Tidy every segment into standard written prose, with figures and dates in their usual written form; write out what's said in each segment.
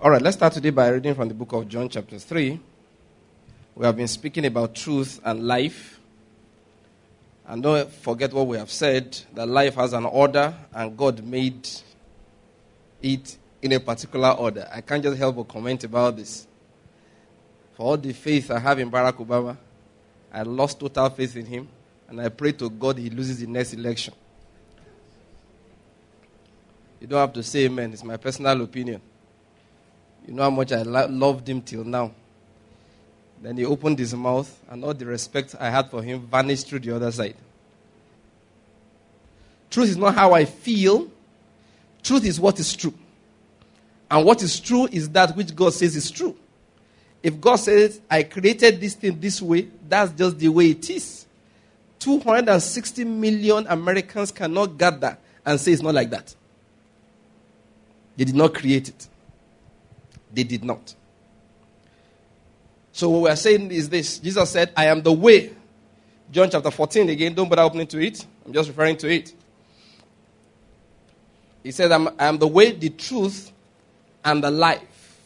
All right, let's start today by reading from the book of John chapter 3. We have been speaking about truth and life. And don't forget what we have said, that life has an order and God made it in a particular order. I can't just help but comment about this. For all the faith I have in Barack Obama, I lost total faith in him. And I pray to God he loses the next election. You don't have to say amen. It's my personal opinion. You know how much I loved him till now. Then he opened his mouth, and all the respect I had for him vanished through the other side. Truth is not how I feel. Truth is what is true. And what is true is that which God says is true. If God says, I created this thing this way, that's just the way it is. 260 million Americans cannot gather and say it's not like that. They did not create it. They did not. So what we are saying is this. Jesus said, I am the way. John chapter 14 again. Don't bother opening to it. I'm just referring to it. He said, I am the way, the truth, and the life.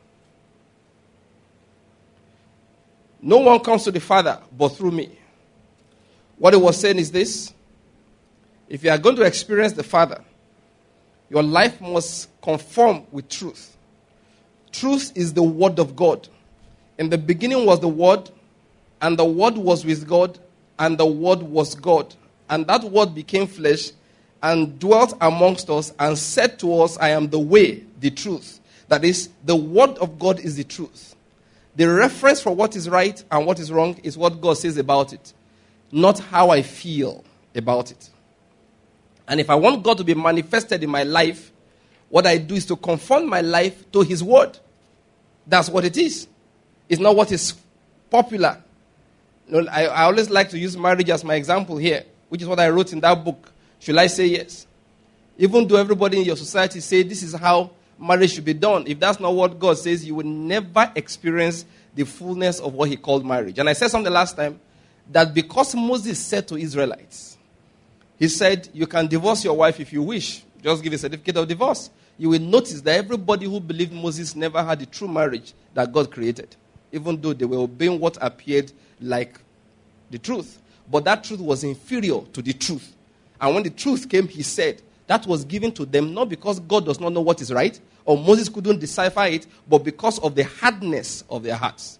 No one comes to the Father but through me. What he was saying is this. If you are going to experience the Father, your life must conform with truth. Truth is the word of God. In the beginning was the word, and the word was with God, and the word was God. And that word became flesh and dwelt amongst us and said to us, I am the way, the truth. That is, the word of God is the truth. The reference for what is right and what is wrong is what God says about it, not how I feel about it. And if I want God to be manifested in my life, what I do is to conform my life to his word. That's what it is. It's not what is popular. You know, I always like to use marriage as my example here, which is what I wrote in that book. Should I say yes? Even though everybody in your society say this is how marriage should be done, if that's not what God says, you will never experience the fullness of what he called marriage. And I said something last time, that because Moses said to Israelites, he said, you can divorce your wife if you wish. Just give a certificate of divorce. You will notice that everybody who believed Moses never had the true marriage that God created, even though they were obeying what appeared like the truth. But that truth was inferior to the truth. And when the truth came, he said, that was given to them not because God does not know what is right, or Moses couldn't decipher it, but because of the hardness of their hearts.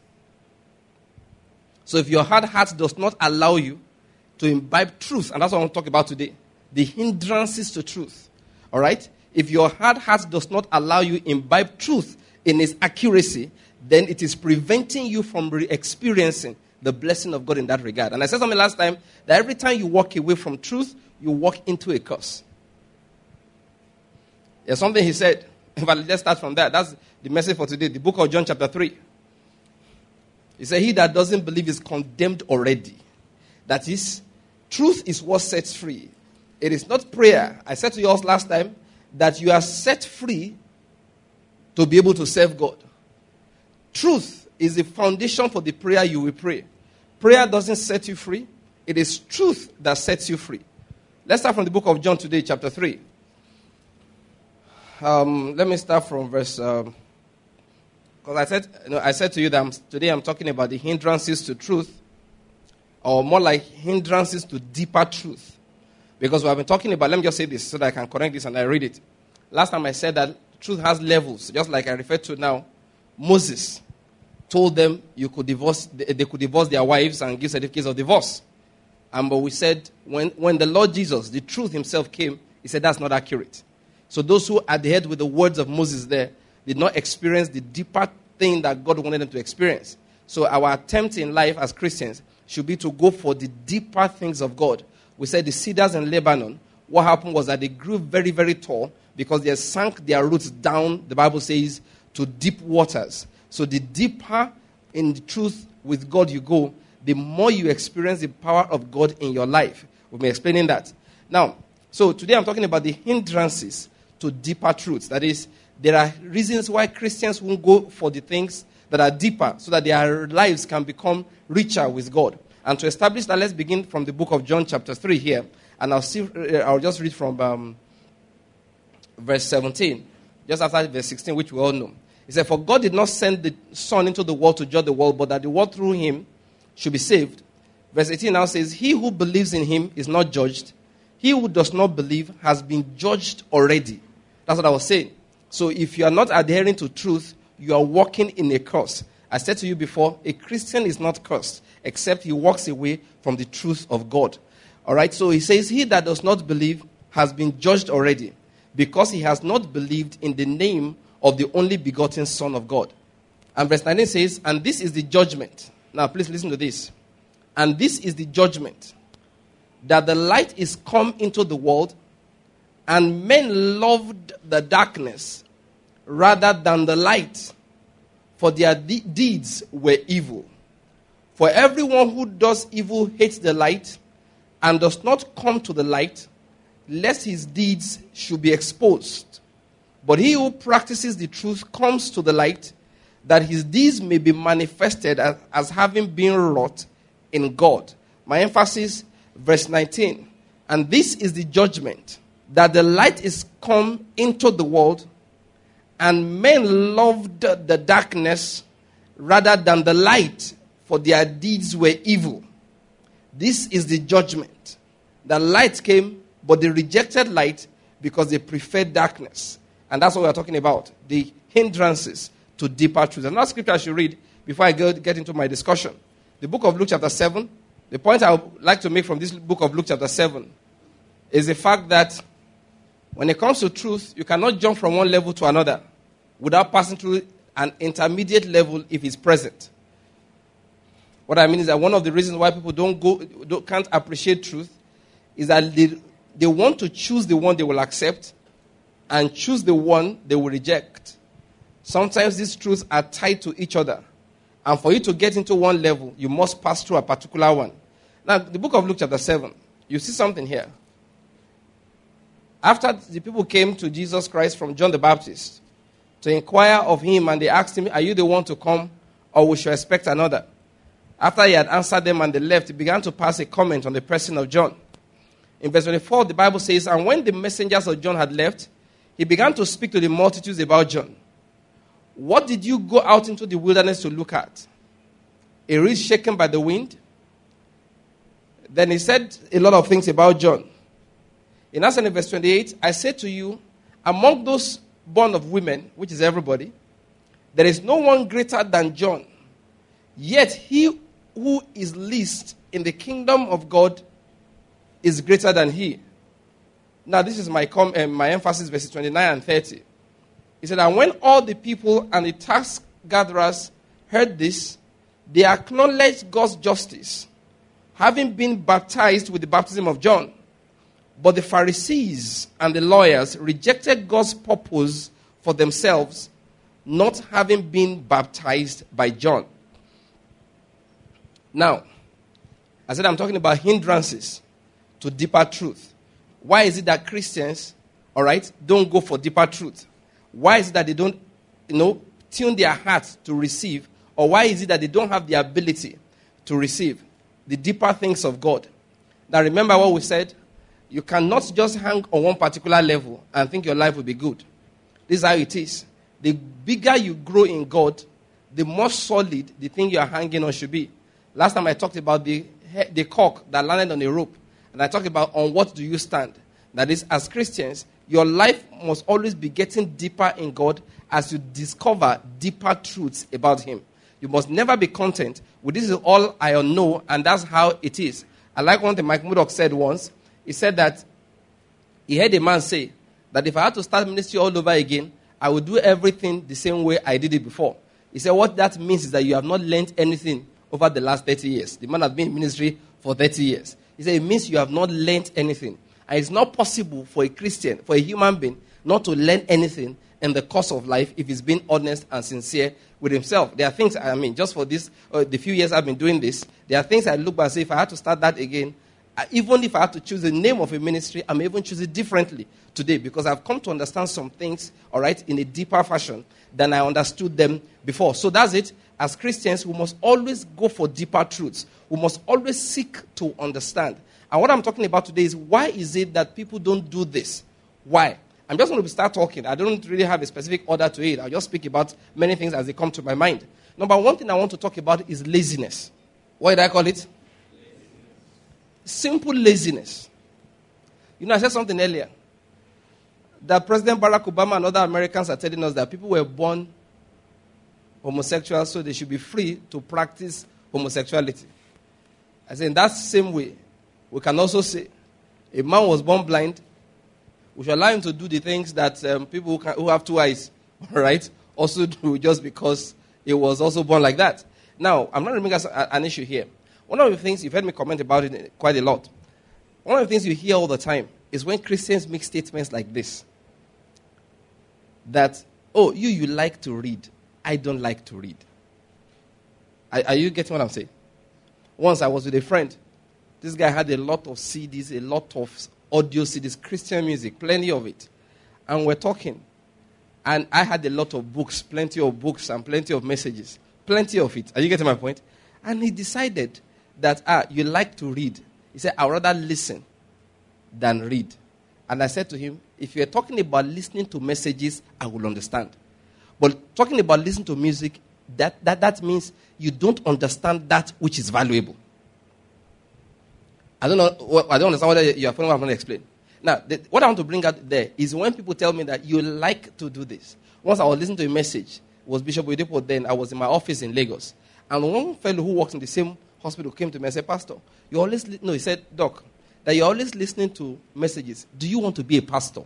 So if your hard heart does not allow you to imbibe truth, and that's what I want to talk about today, the hindrances to truth, all right? If your hard heart does not allow you to imbibe truth in its accuracy, then it is preventing you from experiencing the blessing of God in that regard. And I said something last time, that every time you walk away from truth, you walk into a curse. There's something he said. But let's start from that. That's the message for today. The book of John chapter 3. He said, he that doesn't believe is condemned already. That is, truth is what sets free. It is not prayer. I said to you all last time that you are set free to be able to serve God. Truth is the foundation for the prayer you will pray. Prayer doesn't set you free. It is truth that sets you free. Let's start from the book of John today, chapter 3. Let me start from verse... Because I said to you that today I'm talking about the hindrances to truth, or more like hindrances to deeper truth. Because we have been talking about, let me just say this so that I can correct this and I read it. Last time I said that truth has levels, just like I referred to now. Moses told them they could divorce their wives and give certificates of divorce. But we said when the Lord Jesus, the truth himself came, he said that's not accurate. So those who adhered with the words of Moses there did not experience the deeper thing that God wanted them to experience. So our attempt in life as Christians should be to go for the deeper things of God. We said the cedars in Lebanon, what happened was that they grew very, very tall because they sank their roots down, the Bible says, to deep waters. So the deeper in the truth with God you go, the more you experience the power of God in your life. We'll be explaining that. Now, so today I'm talking about the hindrances to deeper truths. That is, there are reasons why Christians won't go for the things that are deeper so that their lives can become richer with God. And to establish that, let's begin from the book of John chapter 3 here. And I'll just read from verse 17, just after verse 16, which we all know. He said, for God did not send the Son into the world to judge the world, but that the world through him should be saved. Verse 18 now says, he who believes in him is not judged. He who does not believe has been judged already. That's what I was saying. So if you are not adhering to truth, you are walking in a curse. I said to you before, a Christian is not cursed, except he walks away from the truth of God. All right, so he says, he that does not believe has been judged already, because he has not believed in the name of the only begotten Son of God. And verse 19 says, and this is the judgment. Now, please listen to this. And this is the judgment, that the light is come into the world, and men loved the darkness rather than the light, for their deeds were evil. For everyone who does evil hates the light, and does not come to the light, lest his deeds should be exposed. But he who practices the truth comes to the light, that his deeds may be manifested as having been wrought in God. My emphasis, verse 19. And this is the judgment, that the light is come into the world, and men loved the darkness rather than the light, for their deeds were evil. This is the judgment. The light came, but they rejected light because they preferred darkness. And that's what we're talking about, the hindrances to deeper truth. Another scripture I should read before I get into my discussion. The book of Luke chapter 7. The point I would like to make from this book of Luke chapter 7 is the fact that when it comes to truth, you cannot jump from one level to another without passing through an intermediate level if it's present. What I mean is that one of the reasons why people can't appreciate truth is that they want to choose the one they will accept and choose the one they will reject. Sometimes these truths are tied to each other. And for you to get into one level, you must pass through a particular one. Now, the book of Luke chapter 7, you see something here. After the people came to Jesus Christ from John the Baptist to inquire of him, and they asked him, are you the one to come, or we shall expect another? After he had answered them and they left, he began to pass a comment on the person of John. In verse 24, the Bible says, and when the messengers of John had left, he began to speak to the multitudes about John. What did you go out into the wilderness to look at? A reed shaken by the wind? Then he said a lot of things about John. In answer in verse 28, I say to you, among those born of women, which is everybody, there is no one greater than John. Yet he who is least in the kingdom of God is greater than he. Now this is my emphasis, verses 29 and 30. He said, and when all the people and the tax gatherers heard this, they acknowledged God's justice, having been baptized with the baptism of John. But the Pharisees and the lawyers rejected God's purpose for themselves, not having been baptized by John. Now, I said I'm talking about hindrances to deeper truth. Why is it that Christians, don't go for deeper truth? Why is it that they don't, tune their hearts to receive? Or why is it that they don't have the ability to receive the deeper things of God? Now remember what we said. You cannot just hang on one particular level and think your life will be good. This is how it is. The bigger you grow in God, the more solid the thing you are hanging on should be. Last time I talked about the cock that landed on a rope. And I talked about on what do you stand. That is, as Christians, your life must always be getting deeper in God as you discover deeper truths about Him. You must never be content with this is all I know and that's how it is. I like one thing Mike Murdoch said once. He said that he heard a man say that if I had to start ministry all over again, I would do everything the same way I did it before. He said what that means is that you have not learned anything over the last 30 years. The man has been in ministry for 30 years. He said it means you have not learned anything. And it's not possible for a Christian, for a human being, not to learn anything in the course of life if he's being honest and sincere with himself. There are things, just for this, the few years I've been doing this, there are things I look back and say, if I had to start that again, even if I had to choose the name of a ministry, I'm even choose it differently today because I've come to understand some things, in a deeper fashion than I understood them before. So that's it. As Christians, we must always go for deeper truths. We must always seek to understand. And what I'm talking about today is why is it that people don't do this? Why? I'm just going to start talking. I don't really have a specific order to it. I'll just speak about many things as they come to my mind. Number one thing I want to talk about is laziness. What did I call it? Simple laziness. You know, I said something earlier. That President Barack Obama and other Americans are telling us that people were born homosexual, so they should be free to practice homosexuality. I say in that same way, we can also say, a man was born blind, we should allow him to do the things that people who have two eyes, right, also do just because he was also born like that. Now, I'm not remembering an issue here. One of the things, you've heard me comment about it quite a lot. One of the things you hear all the time is when Christians make statements like this. That, oh, you like to read. I don't like to read. Are you getting what I'm saying? Once I was with a friend. This guy had a lot of CDs, a lot of audio CDs, Christian music, plenty of it. And we're talking. And I had a lot of books, plenty of books and plenty of messages. Plenty of it. Are you getting my point? And he decided that, you like to read. He said, I'd rather listen than read. And I said to him, if you're talking about listening to messages, I will understand. But talking about listening to music, that means you don't understand that which is valuable. I don't understand what you are following what I'm going to explain. Now, what I want to bring out there is when people tell me that you like to do this. Once I was listening to a message, it was Bishop Oyedepo then, I was in my office in Lagos. And one fellow who works in the same hospital came to me and said, Pastor, he said, Doc, that you're always listening to messages. Do you want to be a pastor?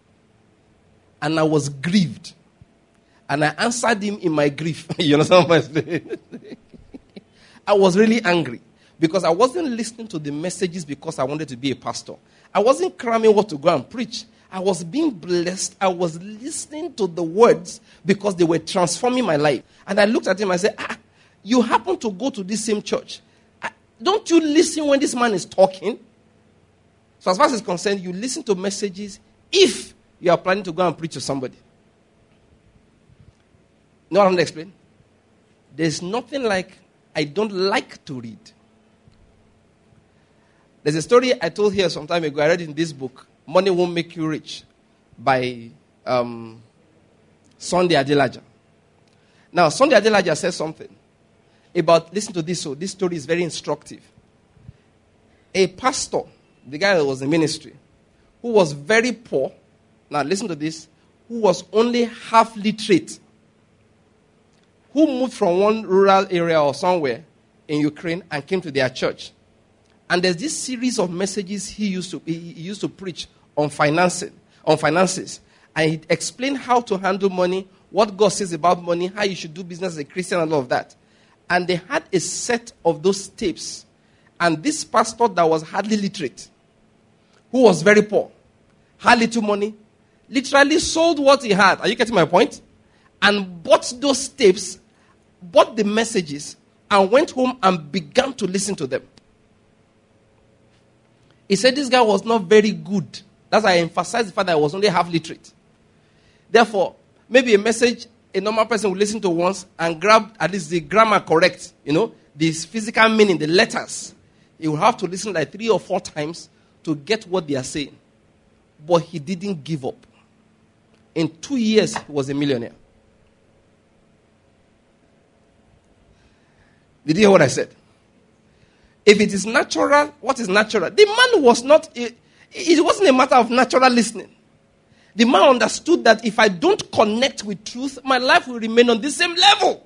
And I was grieved. And I answered him in my grief. You understand what I'm saying? I was really angry. Because I wasn't listening to the messages because I wanted to be a pastor. I wasn't cramming what to go and preach. I was being blessed. I was listening to the words because they were transforming my life. And I looked at him and I said, you happen to go to this same church. Don't you listen when this man is talking? So as far as it's concerned, you listen to messages if you are planning to go and preach to somebody. You know what I'm going to explain? There's nothing like, I don't like to read. There's a story I told here some time ago. I read in this book, Money Won't Make You Rich, by Sunday Adelaja. Now, Sunday Adelaja says something about, listen to this, so this story is very instructive. A pastor, the guy that was in ministry, who was very poor, now listen to this, who was only half literate, who moved from one rural area or somewhere in Ukraine and came to their church. And there's this series of messages he used to preach on finances. And he explained how to handle money, what God says about money, how you should do business as a Christian and all of that. And they had a set of those tapes. And this pastor that was hardly literate, who was very poor, had little money, literally sold what he had. Are you getting my point? And bought those tapes, bought the messages, and went home and began to listen to them. He said this guy was not very good. That's why I emphasized the fact that I was only half literate. Therefore, maybe a message a normal person would listen to once and grab at least the grammar correct, this physical meaning, the letters. He would have to listen like 3 or 4 times to get what they are saying. But he didn't give up. In 2 years, he was a millionaire. Did you hear what I said? If it is natural, what is natural? The man was not, it wasn't a matter of natural listening. The man understood that if I don't connect with truth, my life will remain on the same level.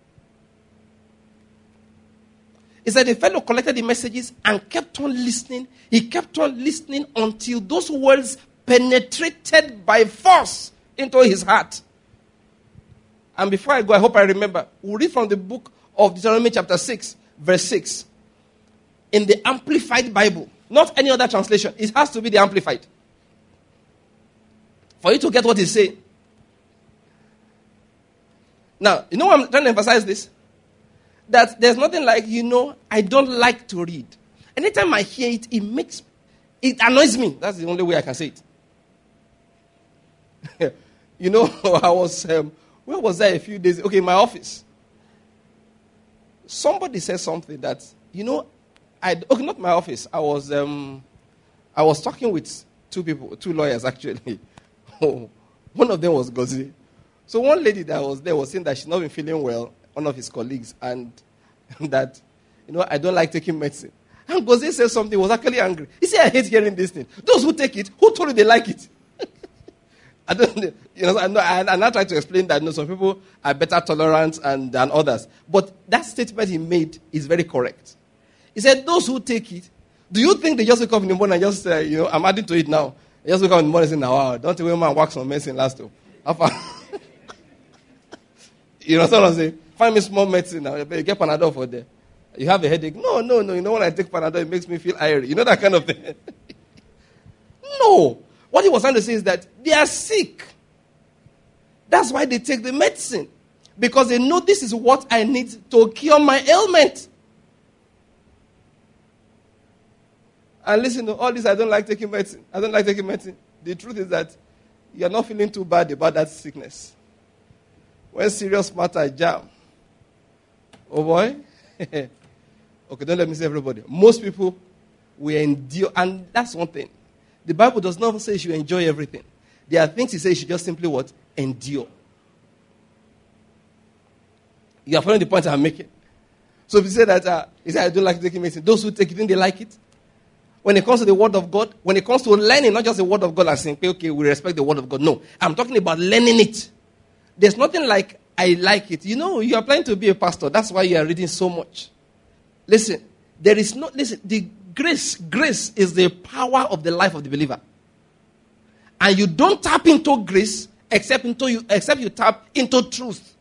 He said the fellow collected the messages and kept on listening. He kept on listening until those words penetrated by force into his heart. And before I go, I hope I remember. We'll read from the book of Deuteronomy chapter 6, verse 6. In the Amplified Bible. Not any other translation. It has to be the Amplified. For you to get what he's saying. Now, you know why I'm trying to emphasize this? That there's nothing like, I don't like to read. Anytime I hear it, it annoys me. That's the only way I can say it. I was, where was I a few days? Okay, in my office. Somebody said something that, not my office. I was talking with 2 people, 2 lawyers actually. One of them was Gozi. So one lady that was there was saying that she's not been feeling well, one of his colleagues, and that, I don't like taking medicine. And Gozi said something, was actually angry. He said, I hate hearing this thing. Those who take it, who told you they like it? I don't, I now try to explain that some people are better tolerant than others. But that statement he made is very correct. He said, those who take it, do you think they just wake up in the morning and just, I'm adding to it now. They just wake up in the morning and say, now, wow, don't tell me man wax on medicine last time. You know what I'm saying? Find me small medicine now. You get Panadol for there. You have a headache. No. When I take Panadol, it makes me feel irie. You know that kind of thing? No. What he was trying to say is that they are sick. That's why they take the medicine. Because they know this is what I need to cure my ailment. And listen to all this, I don't like taking medicine. The truth is that you're not feeling too bad about that sickness. When serious matter jam. Oh boy. Okay, don't let me say everybody. Most people will endure. And that's one thing. The Bible does not say you should enjoy everything. There are things he says you should just simply what? Endure. You are following the point I'm making. So if you say that, he said, I don't like taking medicine. Those who take it, think they like it. When it comes to the word of God, when it comes to learning, not just the word of God, I'm saying, okay, we respect the word of God. No, I'm talking about learning it. There's nothing like, I like it. You are planning to be a pastor. That's why you are reading so much. Listen, the grace is the power of the life of the believer. And you don't tap into grace except you tap into truth.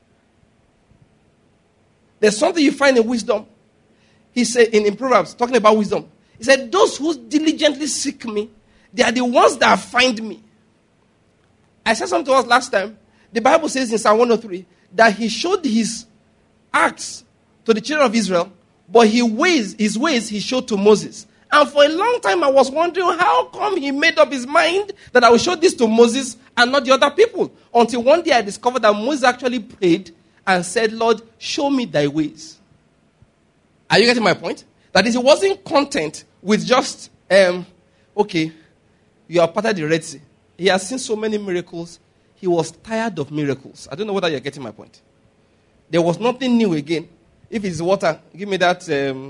There's something you find in wisdom. He said in Proverbs, talking about wisdom, he said, those who diligently seek me, they are the ones that find me. I said something to us last time. The Bible says in Psalm 103 that he showed his acts to the children of Israel, but his ways he showed to Moses. And for a long time I was wondering how come he made up his mind that I will show this to Moses and not the other people. Until one day I discovered that Moses actually prayed and said, Lord, show me thy ways. Are you getting my point? That is, he wasn't content with just, okay, you are part of the Red Sea. He has seen so many miracles. He was tired of miracles. I don't know whether you're getting my point. There was nothing new again. If it's water, give me that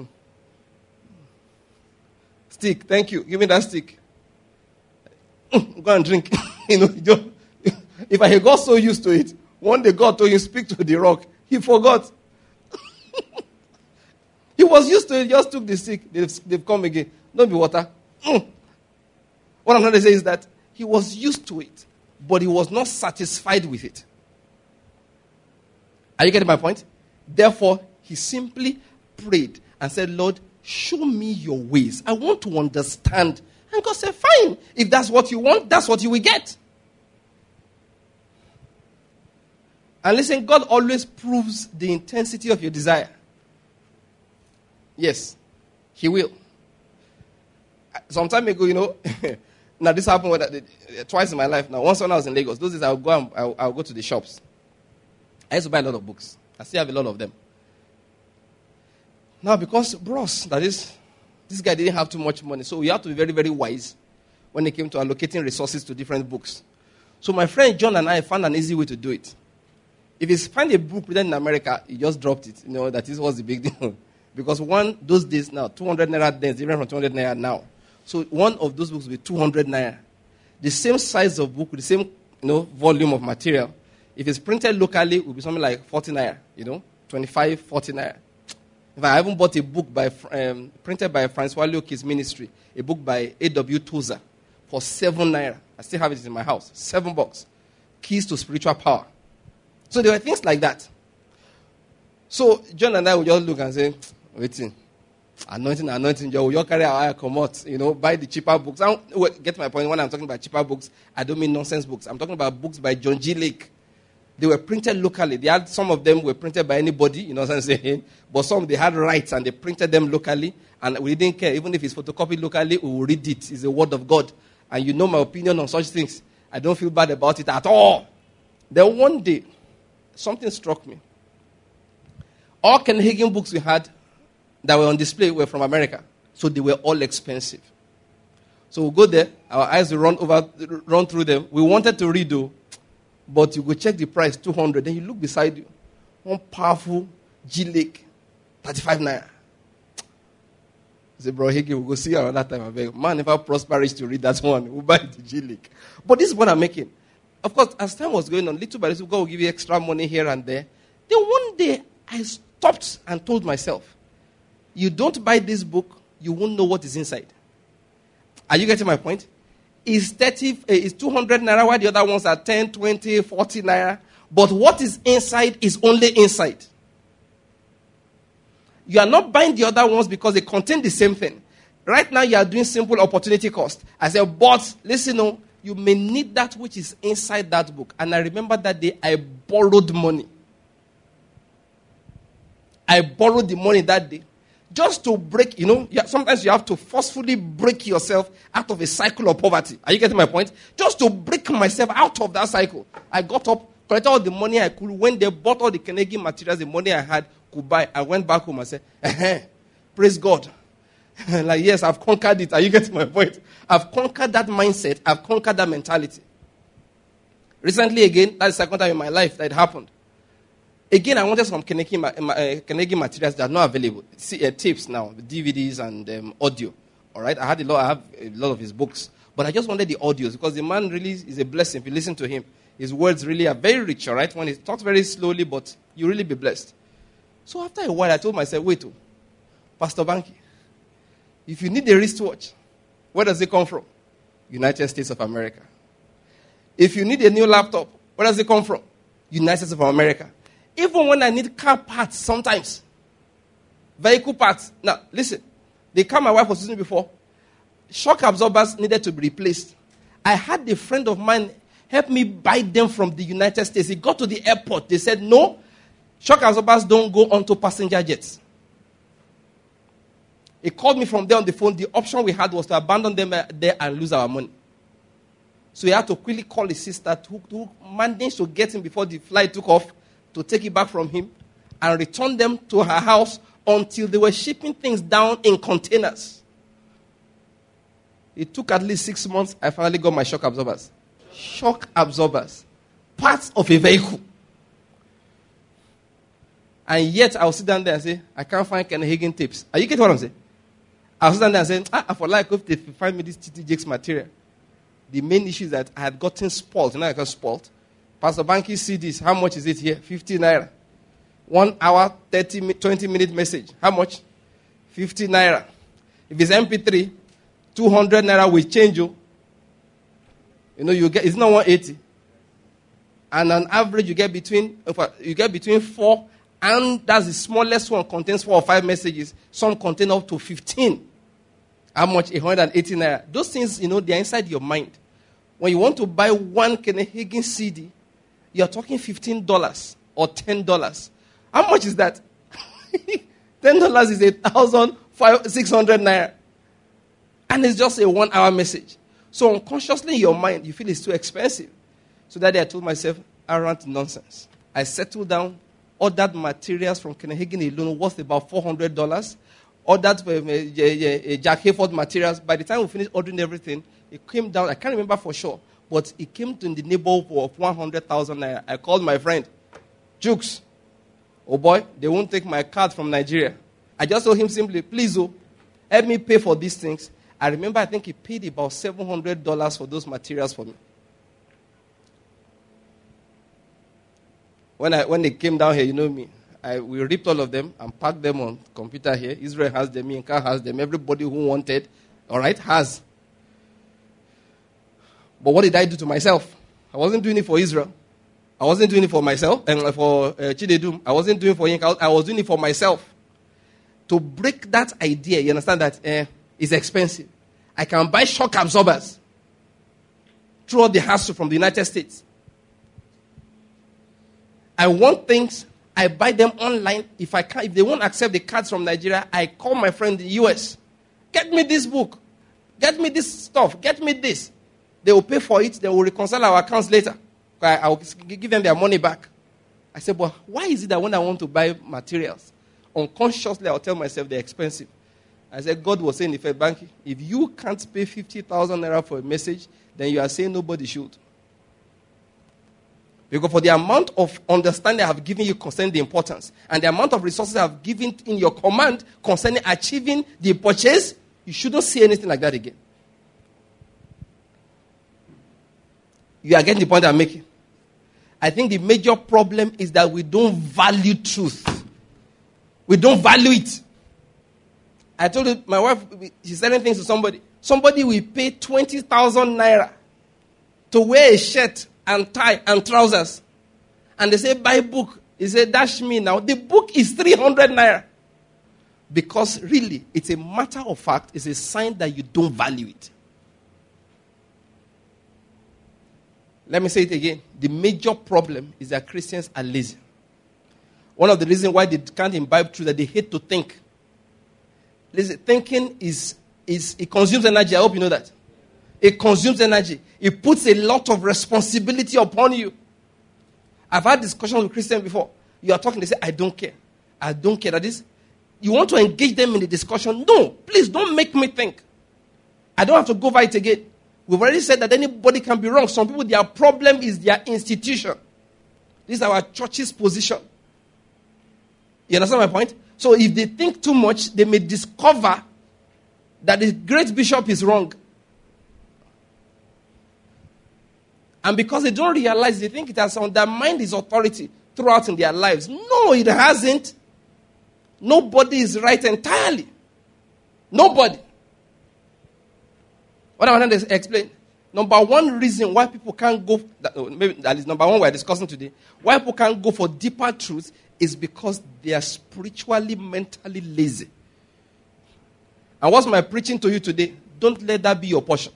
stick. Thank you. Give me that stick. Go and drink. If I had got so used to it, one day God told him, speak to the rock. He forgot. He was used to it, just took the stick. They've come again. Don't be water. What I'm trying to say is that he was used to it, but he was not satisfied with it. Are you getting my point? Therefore, he simply prayed and said, Lord, show me your ways. I want to understand. And God said, fine. If that's what you want, that's what you will get. And listen, God always proves the intensity of your desire. Yes, he will. Some time ago, now this happened twice in my life now. Once when I was in Lagos, those days I'll go to the shops. I used to buy a lot of books. I still have a lot of them. Now because bros, that is, this guy didn't have too much money, so we have to be very, very wise when it came to allocating resources to different books. So my friend John and I found an easy way to do it. If you find a book written in America, you just dropped it. That is what's the big deal. Because those days now, 200 naira then is different from 200 naira now. So one of those books will be 200 naira. The same size of book with the same volume of material. If it's printed locally, it will be something like 40 naira. 25, 40 naira. If I haven't bought a book printed by Francois Leok's ministry, a book by A.W. Tozer for 7 naira. I still have it in my house. $7. Keys to Spiritual Power. So there were things like that. So John and I would just look and say, waiting. Anointing, you will carry our eye come out, buy the cheaper books. Get my point. When I'm talking about cheaper books, I don't mean nonsense books. I'm talking about books by John G. Lake. They were printed locally. Some of them were printed by anybody, you know what I'm saying? But some, they had rights and they printed them locally. And we didn't care. Even if it's photocopied locally, we will read it. It's the word of God. And you know my opinion on such things. I don't feel bad about it at all. Then one day, something struck me. All Ken Hagin books we had that were on display were from America. So they were all expensive. So we'll go there. Our eyes will run through them. We wanted to read, though, but you go check the price, 200. Then you look beside you. One powerful G-Lake, 35 naira. I say, bro, Higgy, we'll go see you another time. I beg. Man, if I prosper to read that one, we'll buy the G-Lake. But this is what I'm making. Of course, as time was going on, little by little, God will give you extra money here and there. Then one day, I stopped and told myself, you don't buy this book, you won't know what is inside. Are you getting my point? It's 200 naira, while the other ones are 10, 20, 40 naira. But what is inside is only inside. You are not buying the other ones because they contain the same thing. Right now, you are doing simple opportunity cost. I said, but listen, you may need that which is inside that book. And I remember that day, I borrowed money. I borrowed the money that day. Just to break, sometimes you have to forcefully break yourself out of a cycle of poverty. Are you getting my point? Just to break myself out of that cycle. I got up, collected all the money I could. When they bought all the Canadian materials, the money I had could buy, I went back home and said, praise God. Like, yes, I've conquered it. Are you getting my point? I've conquered that mindset. I've conquered that mentality. Recently, again, that's the second time in my life that it happened. Again, I wanted some Canadian materials that are not available. Tapes now, DVDs and audio. All right, I have a lot of his books. But I just wanted the audios because the man really is a blessing. If you listen to him, his words really are very rich, all right? When he talks very slowly, but you really be blessed. So after a while, I told myself, wait, Pastor Banky, if you need a wristwatch, where does it come from? United States of America. If you need a new laptop, where does it come from? United States of America. Even when I need car parts sometimes, vehicle parts. Now, listen, the car my wife was using before, shock absorbers needed to be replaced. I had a friend of mine help me buy them from the United States. He got to the airport. They said, no, shock absorbers don't go onto passenger jets. He called me from there on the phone. The option we had was to abandon them there and lose our money. So he had to quickly call his sister who managed to get him before the flight took off to take it back from him and return them to her house until they were shipping things down in containers. It took at least 6 months. I finally got my shock absorbers. Shock absorbers. Parts of a vehicle. And yet, I'll sit down there and say, I can't find Ken Hagin tapes. Are you getting what I'm saying? I'll sit down there and say, I for like if they find me this TTJX material. The main issue is that I had gotten spoiled. I got spoiled. Pastor Banky CDs, how much is it here? 50 naira. 1 hour, 20-minute message. How much? 50 naira. If it's MP3, 200 naira will change you. You get, it's not 180. And on average, you get between 4, and that's the smallest one, contains 4 or 5 messages. Some contain up to 15. How much? 180 naira. Those things, they're inside your mind. When you want to buy one Kenneth Hagin CD, you're talking $15 or $10. How much is that? $10 is 1,600 naira. And it's just a 1 hour message. So unconsciously in your mind, you feel it's too expensive. So that day I told myself, arrant nonsense. I settled down, ordered materials from Kenneth Hagin alone worth about $400. Ordered Jack Hayford materials. By the time we finished ordering everything, it came down, I can't remember for sure, but it came to in the neighborhood of 100,000 naira. I called my friend, Jukes. Oh boy, they won't take my card from Nigeria. I just told him simply, please, help me pay for these things. I remember, I think he paid about $700 for those materials for me. When they came down here, you know me, we ripped all of them and packed them on computer here. Israel has them, Yinka has them, everybody who wanted, all right, has. But what did I do to myself? I wasn't doing it for Israel. I wasn't doing it for myself and for Chidedum. I wasn't doing it for Yinka. I was doing it for myself. To break that idea, you understand that it's expensive. I can buy shock absorbers throughout the hassle from the United States. I want things, I buy them online. If they won't accept the cards from Nigeria, I call my friend in the US. Get me this book. Get me this stuff. Get me this. They will pay for it. They will reconcile our accounts later. I will give them their money back. I said, but why is it that when I want to buy materials, unconsciously I'll tell myself they're expensive? I said, God was saying, if bank, if you can't pay 50,000 naira for a message, then you are saying nobody should. Because for the amount of understanding I have given you concerning the importance, and the amount of resources I have given in your command concerning achieving the purchase, you shouldn't say anything like that again. You are getting the point I'm making. I think the major problem is that we don't value truth. We don't value it. I told you, my wife, she's selling things to somebody. Somebody will pay 20,000 naira to wear a shirt and tie and trousers. And they say, buy book. He said, dash me now. The book is 300 naira. Because really, it's a matter of fact, it's a sign that you don't value it. Let me say it again. The major problem is that Christians are lazy. One of the reasons why they can't imbibe truth is that they hate to think. Listen, thinking it consumes energy. I hope you know that. It consumes energy. It puts a lot of responsibility upon you. I've had discussions with Christians before. You are talking, they say, I don't care. I don't care. That is, you want to engage them in the discussion. No, please don't make me think. I don't have to go over it again. We've already said that anybody can be wrong. Some people, their problem is their institution. This is our church's position. You understand my point? So if they think too much, they may discover that the great bishop is wrong. And because they don't realize, they think it has undermined his authority throughout in their lives. No, it hasn't. Nobody is right entirely. Nobody. What I want to explain. Number one reason why people can't go, maybe that is number one we're discussing today, why people can't go for deeper truths is because they are spiritually, mentally lazy. And what's my preaching to you today? Don't let that be your portion.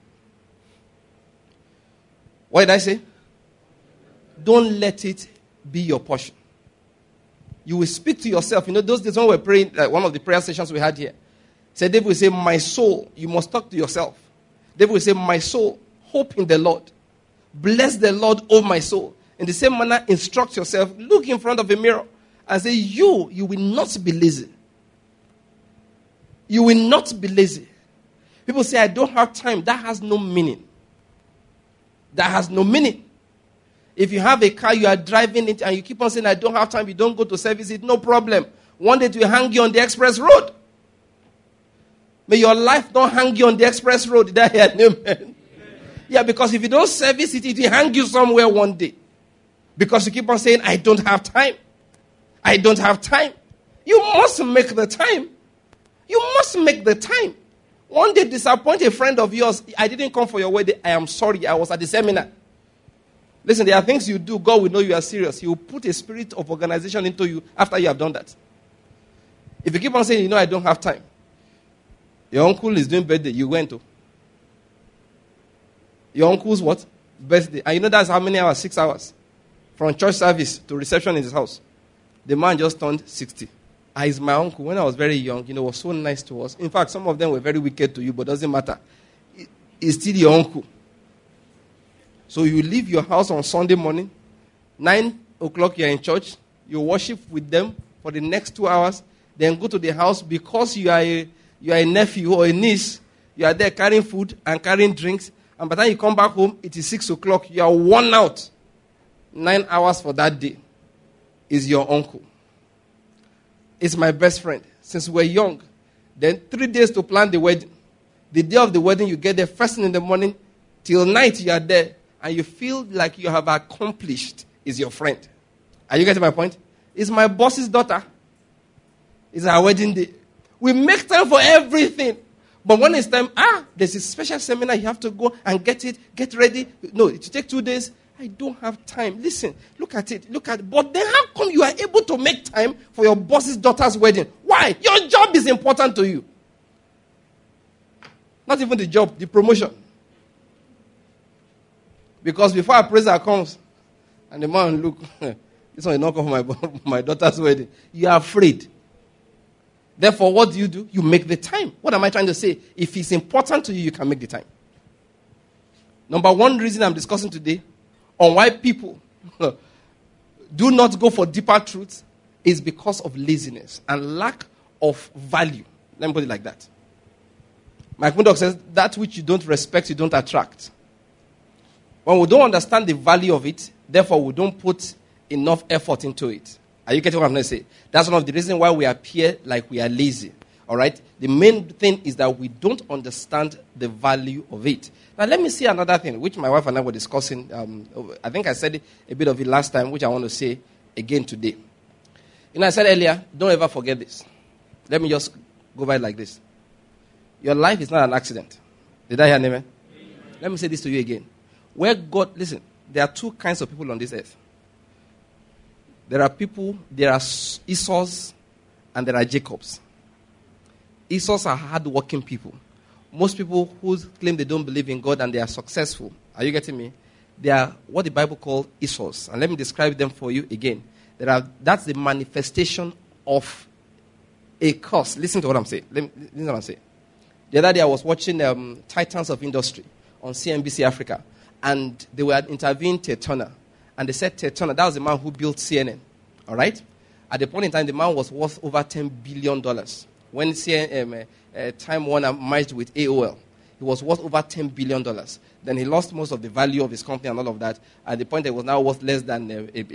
What did I say? Don't let it be your portion. You will speak to yourself. You know, those days when we were praying, like one of the prayer sessions we had here, said David will say, my soul, you must talk to yourself. David will say, my soul, hope in the Lord. Bless the Lord, O my soul. In the same manner, instruct yourself. Look in front of a mirror and say, you will not be lazy. You will not be lazy. People say, I don't have time. That has no meaning. That has no meaning. If you have a car, you are driving it, and you keep on saying, I don't have time, you don't go to service it, no problem. One day it will hang you on the express road. May your life not hang you on the express road. Did I hear an amen? Yeah, because if you don't service it, it will hang you somewhere one day. Because you keep on saying, I don't have time. I don't have time. You must make the time. You must make the time. One day disappoint a friend of yours. I didn't come for your wedding. I am sorry. I was at the seminar. Listen, there are things you do. God will know you are serious. He will put a spirit of organization into you after you have done that. If you keep on saying, I don't have time. Your uncle is doing birthday. You went to. Your uncle's what? Birthday. And that's how many hours? 6 hours. From church service to reception in his house. The man just turned 60. He's my uncle. When I was very young, was so nice to us. In fact, some of them were very wicked to you, but doesn't matter. He's still your uncle. So you leave your house on Sunday morning, 9 o'clock you're in church, you worship with them for the next 2 hours, then go to the house because you are a nephew or a niece, you are there carrying food and carrying drinks, and by the time you come back home, it is 6 o'clock, you are worn out. 9 hours for that day is your uncle. It's my best friend. Since we're young, then 3 days to plan the wedding. The day of the wedding, you get there first thing in the morning, till night you are there, and you feel like you have accomplished, is your friend. Are you getting my point? It's my boss's daughter. It's our wedding day. We make time for everything. But when it's time, there's a special seminar, you have to go and get ready. No, it will take 2 days. I don't have time. Listen, look at it. But then how come you are able to make time for your boss's daughter's wedding? Why? Your job is important to you. Not even the job, the promotion. Because before appraiser comes, and the man look, this one is not come for my daughter's wedding. You are afraid. Therefore, what do? You make the time. What am I trying to say? If it's important to you, you can make the time. Number one reason I'm discussing today on why people do not go for deeper truths is because of laziness and lack of value. Let me put it like that. Mike Murdoch says, that which you don't respect, you don't attract. When we don't understand the value of it, therefore we don't put enough effort into it. Are you getting what I'm going to say? That's one of the reasons why we appear like we are lazy. All right? The main thing is that we don't understand the value of it. Now, let me see another thing, which my wife and I were discussing. I think I said a bit of it last time, which I want to say again today. I said earlier, don't ever forget this. Let me just go by it like this. Your life is not an accident. Did I hear an amen? Let me say this to you again. Where God, listen, there are two kinds of people on this earth. There are Esau's and there are Jacob's. Esau's are hard-working people. Most people who claim they don't believe in God and they are successful, are you getting me? They are what the Bible calls Esau's. And let me describe them for you again. That's the manifestation of a curse. Listen to what I'm saying. Listen to what I'm saying. The other day I was watching Titans of Industry on CNBC Africa. And they were interviewing Ted Turner. And they said Ted Turner, that was the man who built CNN. All right? At the point in time, the man was worth over $10 billion. When Time Warner merged with AOL, he was worth over $10 billion. Then he lost most of the value of his company and all of that. At the point, it was now worth less than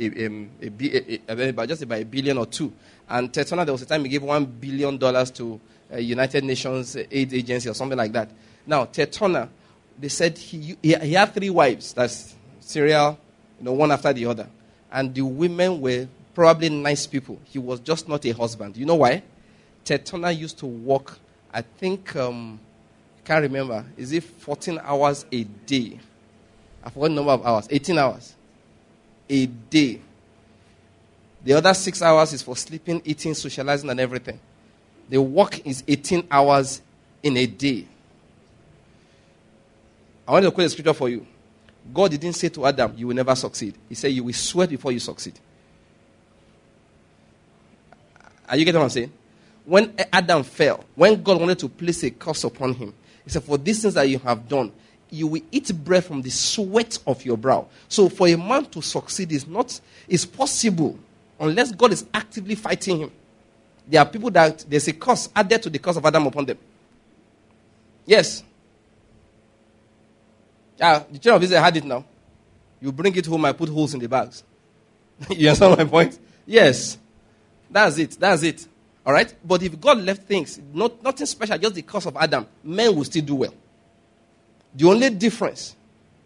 just about $1 billion or $2 billion. And Ted Turner, there was a time he gave $1 billion to United Nations aid agency or something like that. Now, Ted Turner, they said he had 3 wives. That's serial, one after the other. And the women were probably nice people. He was just not a husband. You know why? Ted Turner used to work, I think, can't remember. Is it 14 hours a day? I forgot the number of hours. 18 hours a day. The other 6 hours is for sleeping, eating, socializing, and everything. The work is 18 hours in a day. I want to quote a scripture for you. God didn't say to Adam, you will never succeed. He said, you will sweat before you succeed. Are you getting what I'm saying? When Adam fell, when God wanted to place a curse upon him, he said, for these things that you have done, you will eat bread from the sweat of your brow. So for a man to succeed is possible unless God is actively fighting him. There are people that there's a curse added to the curse of Adam upon them. Yes. The children of Israel had it now. You bring it home, I put holes in the bags. You understand my point? Yes. That's it. All right? But if God left things, nothing special, just the curse of Adam, men will still do well. The only difference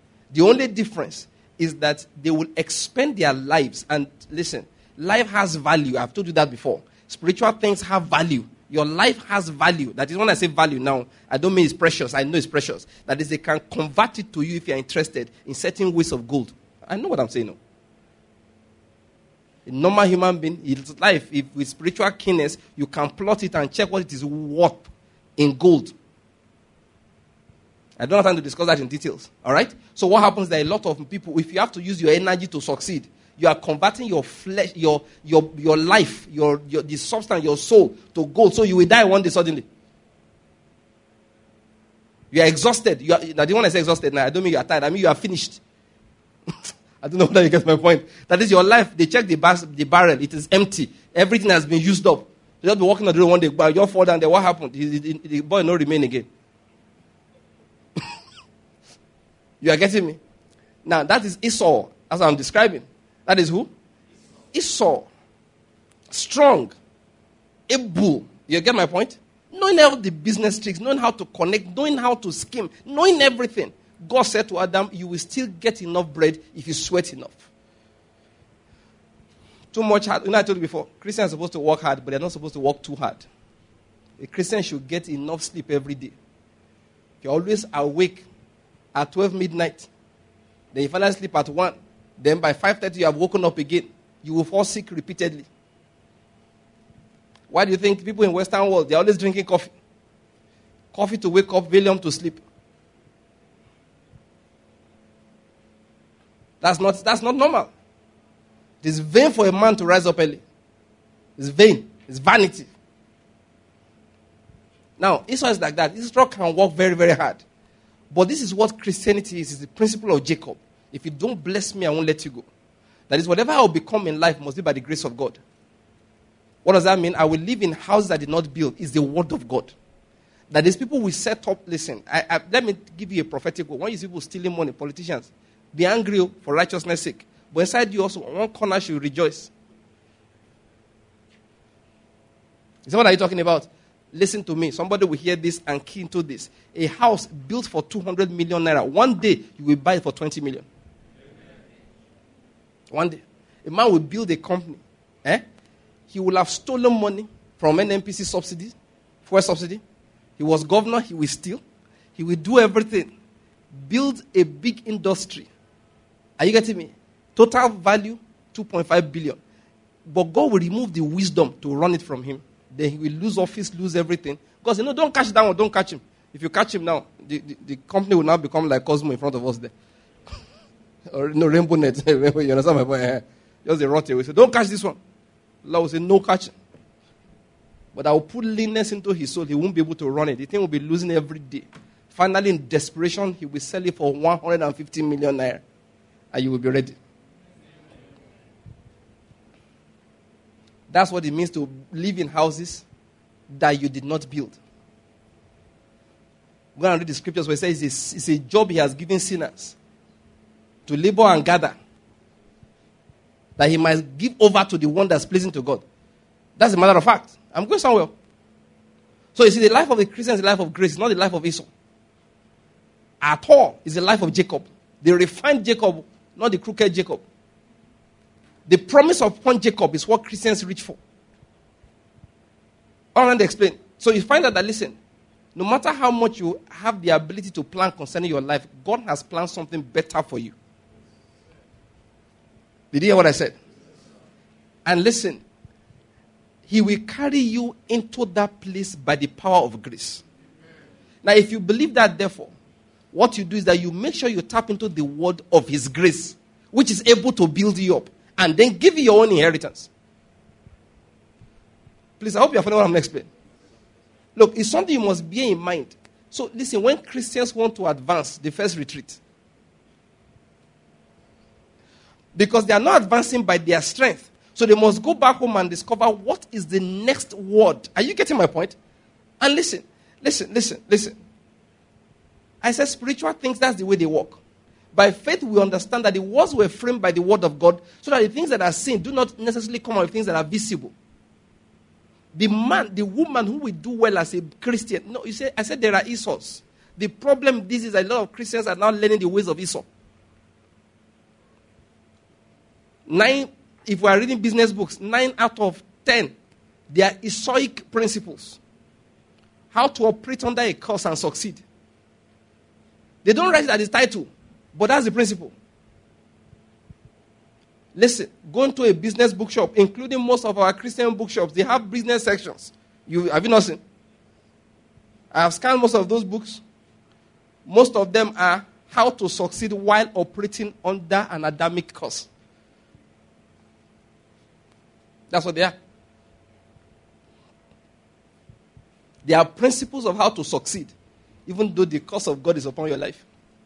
is that they will expend their lives. And listen, life has value. I've told you that before. Spiritual things have value. Your life has value. That is when I say value now, I don't mean it's precious. I know it's precious. That is, they can convert it to you if you're interested in certain ways of gold. I know what I'm saying now. A normal human being, his life, if with spiritual keenness, you can plot it and check what it is worth in gold. I don't have time to discuss that in details. All right? So what happens that a lot of people, if you have to use your energy to succeed, you are converting your flesh, your life, the substance, your soul to gold. So you will die one day suddenly. You are exhausted. Now, the one I say exhausted now, I don't mean you are tired. I mean you are finished. I don't know whether you get my point. That is your life. They check the barrel. It is empty. Everything has been used up. You just be walking on the road one day, but you fall down there. What happened? The boy no remain again. You are getting me? Now, that is Esau, as I'm describing. That is who? Esau. Strong. Able. You get my point? Knowing all the business tricks, knowing how to connect, knowing how to scheme, knowing everything. God said to Adam, you will still get enough bread if you sweat enough. Too much hard. I told you before, Christians are supposed to work hard, but they're not supposed to work too hard. A Christian should get enough sleep every day. You're always awake at 12 midnight. Then you finally sleep at 1. Then by 5:30 you have woken up again. You will fall sick repeatedly. Why do you think people in Western world, they're always drinking coffee? Coffee to wake up, Valium to sleep. That's not normal. It is vain for a man to rise up early. It's vain. It's vanity. Now, Esau is like that. Esau can work very, very hard. But this is what Christianity is. It's the principle of Jacob. If you don't bless me, I won't let you go. That is, whatever I will become in life must be by the grace of God. What does that mean? I will live in houses I did not build. Is the word of God. That these people will set up, listen, let me give you a prophetic word. When you see people stealing money, politicians, be angry for righteousness' sake. But inside you also, one corner should rejoice. Is that what are you talking about? Listen to me. Somebody will hear this and key into this. A house built for 200 million naira. One day, you will buy it for 20 million. One day. A man will build a company. He will have stolen money from NNPC subsidies, fuel subsidy. He was governor, he will steal. He will do everything. Build a big industry. Are you getting me? Total value, 2.5 billion. But God will remove the wisdom to run it from him. Then he will lose office, lose everything. God said, no, don't catch that one, don't catch him. If you catch him now, the company will now become like Cosmo in front of us there. Or no, Rainbow Net. You understand my point? Just a rot away. So don't catch this one. Allah will say, no catching. But I will put leanness into his soul. He won't be able to run it. The thing will be losing every day. Finally, in desperation, he will sell it for 150 million naira. And you will be ready. That's what it means to live in houses that you did not build. Go and read the scriptures where it says it's a job he has given sinners to labor and gather, that he might give over to the one that's pleasing to God. That's a matter of fact. I'm going somewhere. So you see, the life of the Christian is the life of grace, not the life of Esau. At all, it's the life of Jacob. The refined Jacob, not the crooked Jacob. The promise upon Jacob is what Christians reach for. I want to explain. So you find out that, listen, no matter how much you have the ability to plan concerning your life, God has planned something better for you. Did you hear what I said? And listen, he will carry you into that place by the power of grace. Now, if you believe that, therefore, what you do is that you make sure you tap into the word of his grace, which is able to build you up, and then give you your own inheritance. Please, I hope you're following what I'm going to explain. Look, it's something you must bear in mind. So, listen, when Christians want to advance, they first retreat. Because they are not advancing by their strength. So they must go back home and discover what is the next word. Are you getting my point? And listen. I said spiritual things, that's the way they work. By faith, we understand that the words were framed by the word of God, so that the things that are seen do not necessarily come out of things that are visible. The woman who will do well as a Christian. No, I said there are Esau's. The problem is a lot of Christians are now learning the ways of Esau. If we are reading business books, 9 out of 10, they are Esauic principles. How to operate under a curse and succeed. They don't write it at the title, but that's the principle. Listen, go into a business bookshop, including most of our Christian bookshops, they have business sections. Have you not seen? I have scanned most of those books. Most of them are how to succeed while operating under an Adamic curse. That's what they are. They are principles of how to succeed, even though the curse of God is upon your life.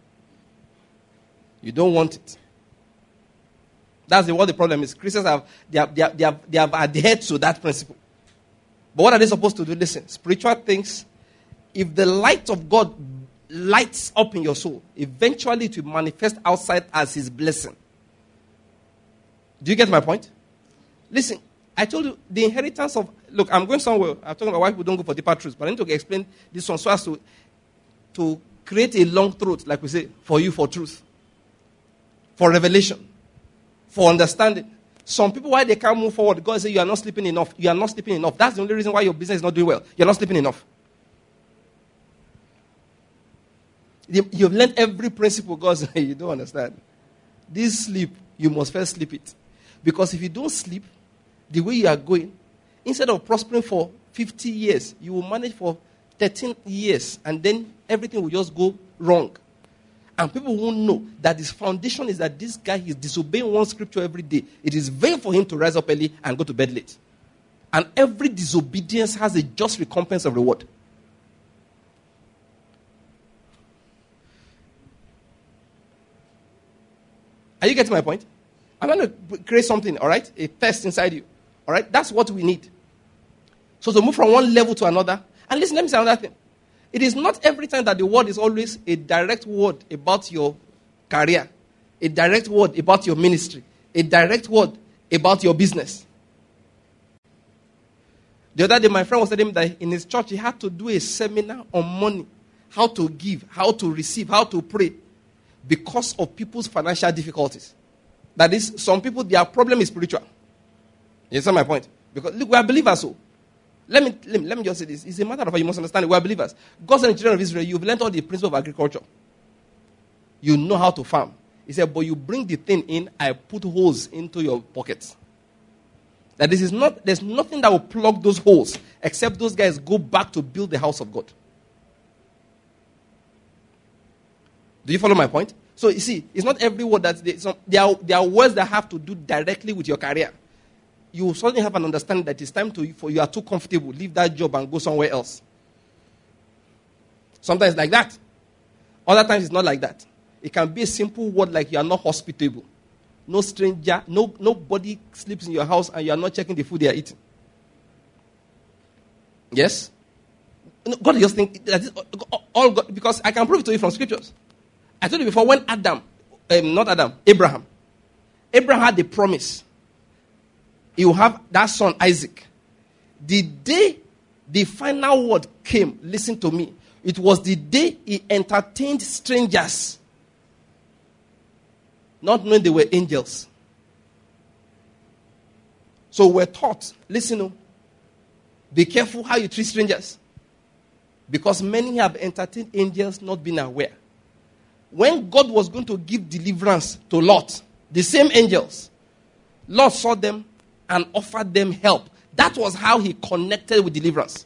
You don't want it. That's what the problem is. Christians have adhered to that principle. But what are they supposed to do? Listen, spiritual things, if the light of God lights up in your soul, eventually it will manifest outside as his blessing. Do you get my point? Listen, I told you the inheritance of... Look, I'm going somewhere. I'm talking about why people don't go for deeper truths. But I need to explain this one so as to create a long throat, like we say, for you, for truth. For revelation. For understanding. Some people, why they can't move forward, God says, you are not sleeping enough. You are not sleeping enough. That's the only reason why your business is not doing well. You're not sleeping enough. You've learned every principle. God says, you don't understand. This sleep, you must first sleep it. Because if you don't sleep, the way you are going, instead of prospering for 50 years, you will manage for 13 years, and then everything will just go wrong. And people won't know that his foundation is that this guy is disobeying one scripture every day. It is vain for him to rise up early and go to bed late. And every disobedience has a just recompense of reward. Are you getting my point? I'm going to create something, all right? A test inside you. All right? That's what we need. So to move from one level to another, and listen, let me say another thing. It is not every time that the word is always a direct word about your career, a direct word about your ministry, a direct word about your business. The other day, my friend was telling me that in his church, he had to do a seminar on money, how to give, how to receive, how to pray, because of people's financial difficulties. That is, some people, their problem is spiritual. You understand my point? Because, look, we are believers, so. Let me just say this. It's a matter of, you must understand it. We are believers. God said to the children of Israel, you've learned all the principles of agriculture. You know how to farm. He said, but you bring the thing in, I put holes into your pockets. That this is not, there's nothing that will plug those holes, except those guys go back to build the house of God. Do you follow my point? So you see, it's not every word that there are words that have to do directly with your career. You suddenly have an understanding that it's time for you are too comfortable, leave that job and go somewhere else. Sometimes it's like that. Other times it's not like that. It can be a simple word like you are not hospitable. No stranger, nobody sleeps in your house and you are not checking the food they are eating. Yes? God just think that is all God, because I can prove it to you from scriptures. I told you before, when Abraham had the promise. He will have that son Isaac. The day the final word came, listen to me, it was the day he entertained strangers, not knowing they were angels. So we're taught, listen, be careful how you treat strangers. Because many have entertained angels not being aware. When God was going to give deliverance to Lot, the same angels, Lot saw them and offered them help. That was how he connected with deliverance.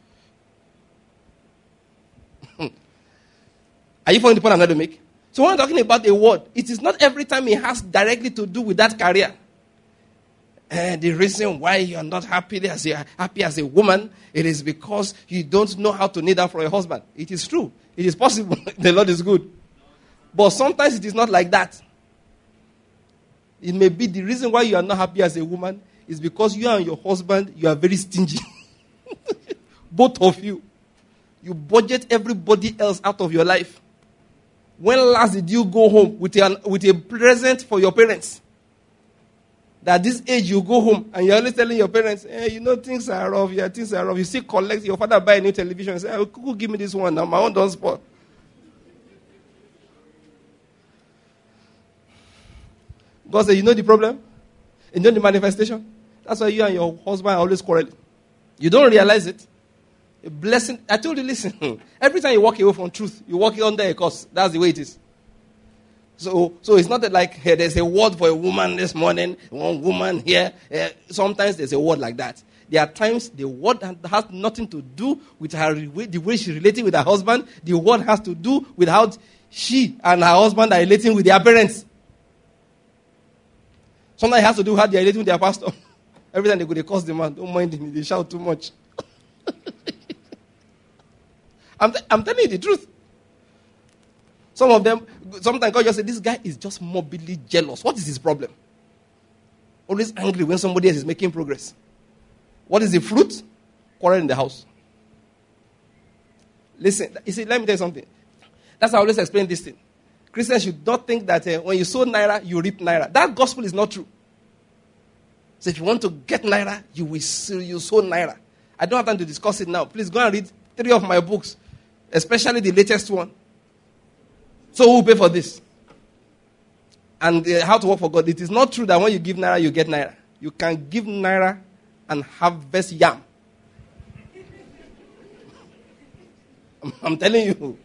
Are you following the point I'm trying to make? So when I'm talking about a word, it is not every time it has directly to do with that career. The reason why you are not happy as a woman, it is because you don't know how to kneel down for your husband. It is true. It is possible. The Lord is good. But sometimes it is not like that. It may be the reason why you are not happy as a woman is because you and your husband, you are very stingy. Both of you. You budget everybody else out of your life. When last did you go home with a present for your parents? That this age you go home and you're always telling your parents, things are rough. Yeah, things are rough. You see, collect your father buy a new television and say, who give me this one now? My own don't spoil. God said, you know the problem? You know the manifestation? That's why you and your husband are always quarreling. You don't realize it. A blessing. I told you, listen. Every time you walk away from truth, you walk under a curse. That's the way it is. So it's not that like there's a word for a woman this morning, one woman here. Sometimes there's a word like that. There are times the word has nothing to do with the way she's relating with her husband. The word has to do with how she and her husband are relating with their parents. Sometimes it has to do with how they are relating with their pastor. Every time they go, they curse the man. Don't mind him. They shout too much. I'm telling you the truth. Some of them, sometimes God just says, this guy is just morbidly jealous. What is his problem? Always angry when somebody else is making progress. What is the fruit? Quarrel in the house. Listen, you see, let me tell you something. That's how I always explain this thing. Christians should not think that when you sow naira, you reap naira. That gospel is not true. So if you want to get naira, you sow naira. I don't have time to discuss it now. Please go and read 3 of my books, especially the latest one. So who will pay for this? And how to work for God. It is not true that when you give naira, you get naira. You can give naira and harvest yam. I'm telling you.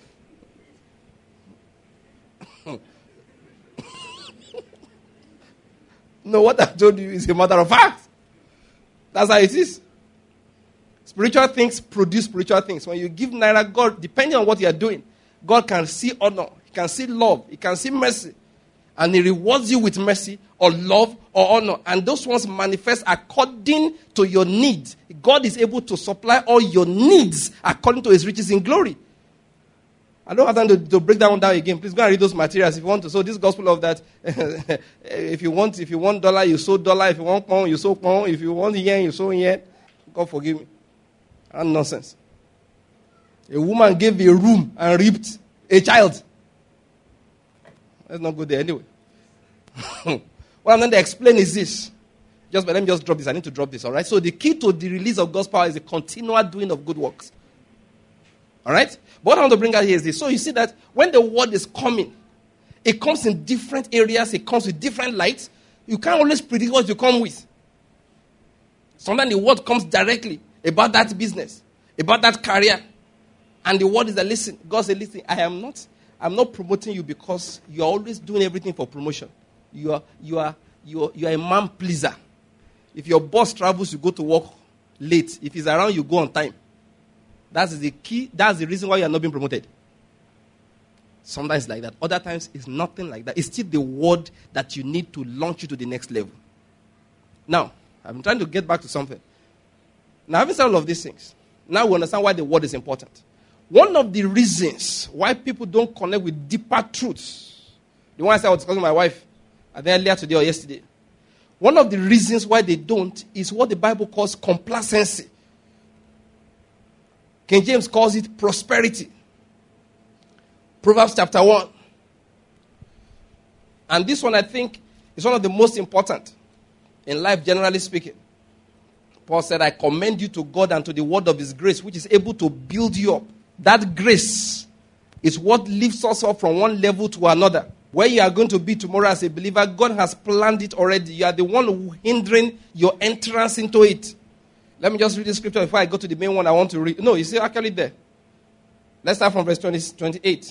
No, what I told you is a matter of fact. That's how it is. Spiritual things produce spiritual things. When you give naira, God, depending on what you are doing, God can see honor, He can see love, He can see mercy. And He rewards you with mercy or love or honor. And those ones manifest according to your needs. God is able to supply all your needs according to His riches in glory. I don't have time to break that one down again. Please go and read those materials if you want to. So this gospel of that, if you want dollar, you sow dollar. If you want pound, you sow pound. If you want yen, you sow yen. God forgive me. And nonsense. A woman gave a room and raped a child. Let's not go there anyway. What I'm going to explain is this. Let me just drop this. I need to drop this, all right? So the key to the release of God's power is the continual doing of good works. All right? But what I want to bring out here is this. So you see that when the word is coming, it comes in different areas. It comes with different lights. You can't always predict what you come with. Sometimes the word comes directly about that business, about that career. And the word is that, listen, God said, listen, I'm not promoting you because you're always doing everything for promotion. You are a man pleaser. If your boss travels, you go to work late. If he's around, you go on time. That's the key. That's the reason why you are not being promoted. Sometimes like that. Other times, it's nothing like that. It's still the word that you need to launch you to the next level. Now, I'm trying to get back to something. Now, having said all of these things, now we understand why the word is important. One of the reasons why people don't connect with deeper truths, the one I said I was discussing with my wife earlier today or yesterday, one of the reasons why they don't is what the Bible calls complacency. King James calls it prosperity. Proverbs chapter 1. And this one, I think, is one of the most important in life, generally speaking. Paul said, I commend you to God and to the word of his grace, which is able to build you up. That grace is what lifts us up from one level to another. Where you are going to be tomorrow as a believer, God has planned it already. You are the one hindering your entrance into it. Let me just read the scripture before I go to the main one I want to read. No, it's actually there. Let's start from verse 28.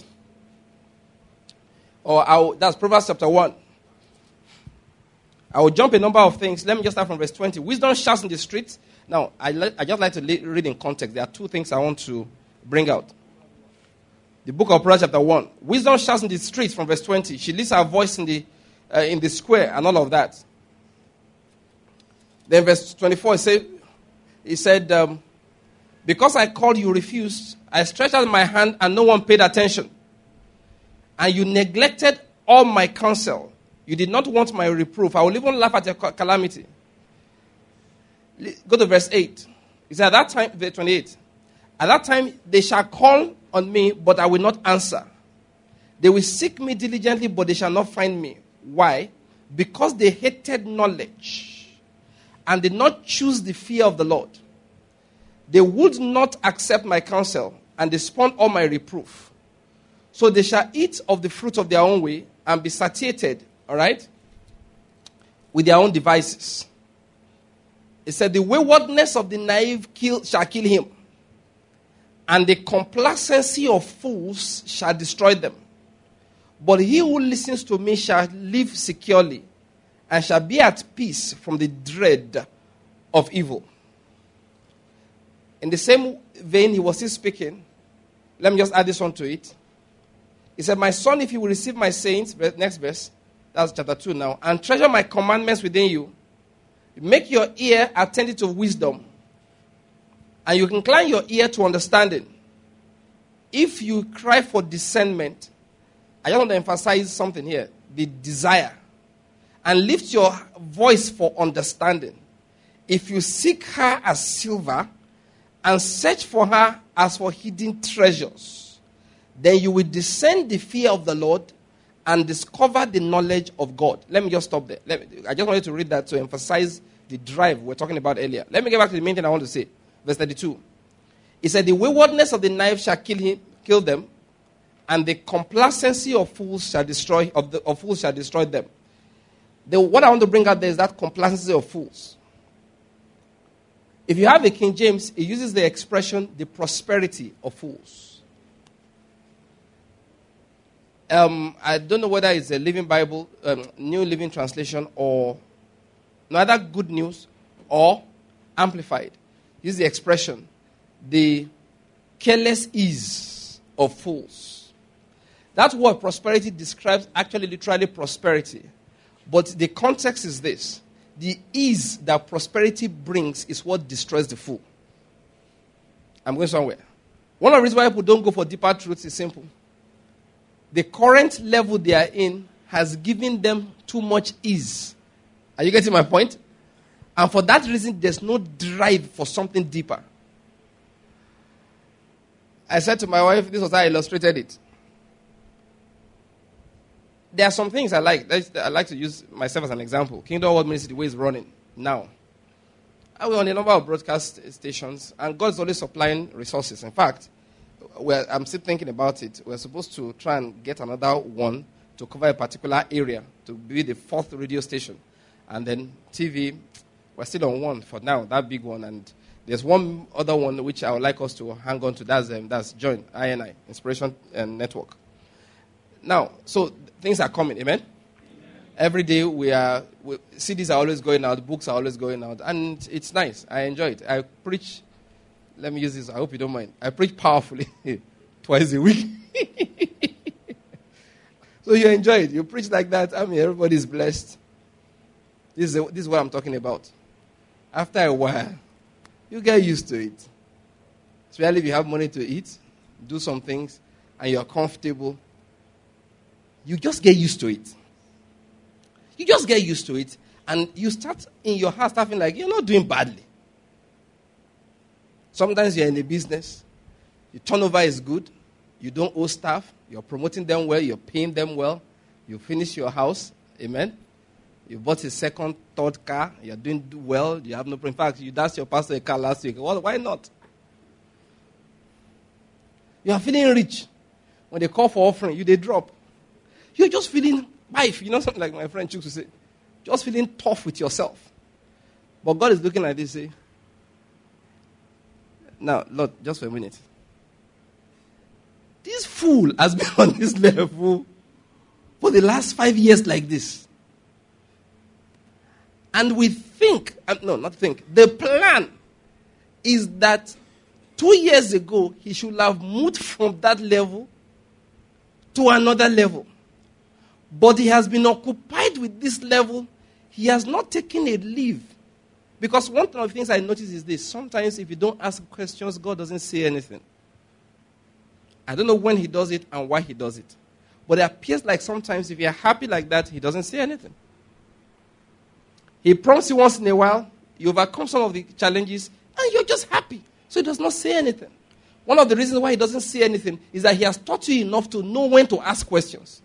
That's Proverbs chapter 1. I will jump a number of things. Let me just start from verse 20. Wisdom shouts in the streets. Now, I just like to read in context. There are two things I want to bring out. The book of Proverbs chapter 1. Wisdom shouts in the streets from verse 20. She lifts her voice in the square and all of that. Then verse 24, he said, because I called, you refused. I stretched out my hand and no one paid attention. And you neglected all my counsel. You did not want my reproof. I will even laugh at your calamity. Go to verse 8. He said, at that time, verse 28. At that time, they shall call on me, but I will not answer. They will seek me diligently, but they shall not find me. Why? Because they hated knowledge and did not choose the fear of the Lord. They would not accept my counsel, and they spurned all my reproof. So they shall eat of the fruit of their own way and be satiated, all right, with their own devices. It said, the waywardness of the naive shall kill him, and the complacency of fools shall destroy them. But he who listens to me shall live securely, and shall be at peace from the dread of evil. In the same vein, he was still speaking. Let me just add this one to it. He said, my son, if you will receive my sayings, next verse, that's chapter 2 now, and treasure my commandments within you, make your ear attentive to wisdom, and you incline your ear to understanding. If you cry for discernment, I just want to emphasize something here, the desire, and lift your voice for understanding. If you seek her as silver, and search for her as for hidden treasures, then you will discern the fear of the Lord and discover the knowledge of God. Let me just stop there. I just wanted to read that to emphasize the drive we were talking about earlier. Let me get back to the main thing I want to say. Verse 32. It said, the waywardness of the knife shall kill them, and the complacency of fools shall destroy them. What I want to bring out there is that complacency of fools. If you have a King James, it uses the expression, the prosperity of fools. I don't know whether it's a Living Bible, New Living Translation, or neither Good News or Amplified. Use the expression, the careless ease of fools. That word prosperity describes actually literally prosperity. But the context is this. The ease that prosperity brings is what destroys the fool. I'm going somewhere. One of the reasons why people don't go for deeper truths is simple. The current level they are in has given them too much ease. Are you getting my point? And for that reason, there's no drive for something deeper. I said to my wife, this was how I illustrated it. There are some things I like. I like to use myself as an example. Kingdom World Ministry, the way it's running now. I was on a number of broadcast stations, and God's always supplying resources. In fact, I'm still thinking about it. We're supposed to try and get another one to cover a particular area, to be the 4th radio station. And then TV, we're still on one for now, that big one. And there's one other one which I would like us to hang on to. That's Join, INI, Inspiration Network. Now, so things are coming, amen? Every day CDs are always going out, books are always going out, and it's nice. I enjoy it. I preach, let me use this, I hope you don't mind. I preach powerfully twice a week. So you enjoy it. You preach like that. I mean, everybody's blessed. This is what I'm talking about. After a while, you get used to it. Especially if you have money to eat, do some things, and you're comfortable. You just get used to it. You just get used to it, and you start in your heart feeling like you're not doing badly. Sometimes you're in a business, your turnover is good, you don't owe staff, you're promoting them well, you're paying them well, you finish your house, amen. You bought a second, third car, you're doing well, you have no problem. In fact, you asked your pastor a car last week. Well, why not? You are feeling rich. When they call for offering, they drop. You're just feeling life. You know something like my friend Chooks would say, just feeling tough with yourself. But God is looking at this and say, now, Lord, just for a minute. This fool has been on this level for the last 5 years like this. And we think, the plan is that 2 years ago, he should have moved from that level to another level. But he has been occupied with this level. He has not taken a leave. Because one of the things I notice is this. Sometimes if you don't ask questions, God doesn't say anything. I don't know when he does it and why he does it. But it appears like sometimes if you're happy like that, he doesn't say anything. He prompts you once in a while, you overcome some of the challenges, and you're just happy. So he does not say anything. One of the reasons why he doesn't say anything is that he has taught you enough to know when to ask questions.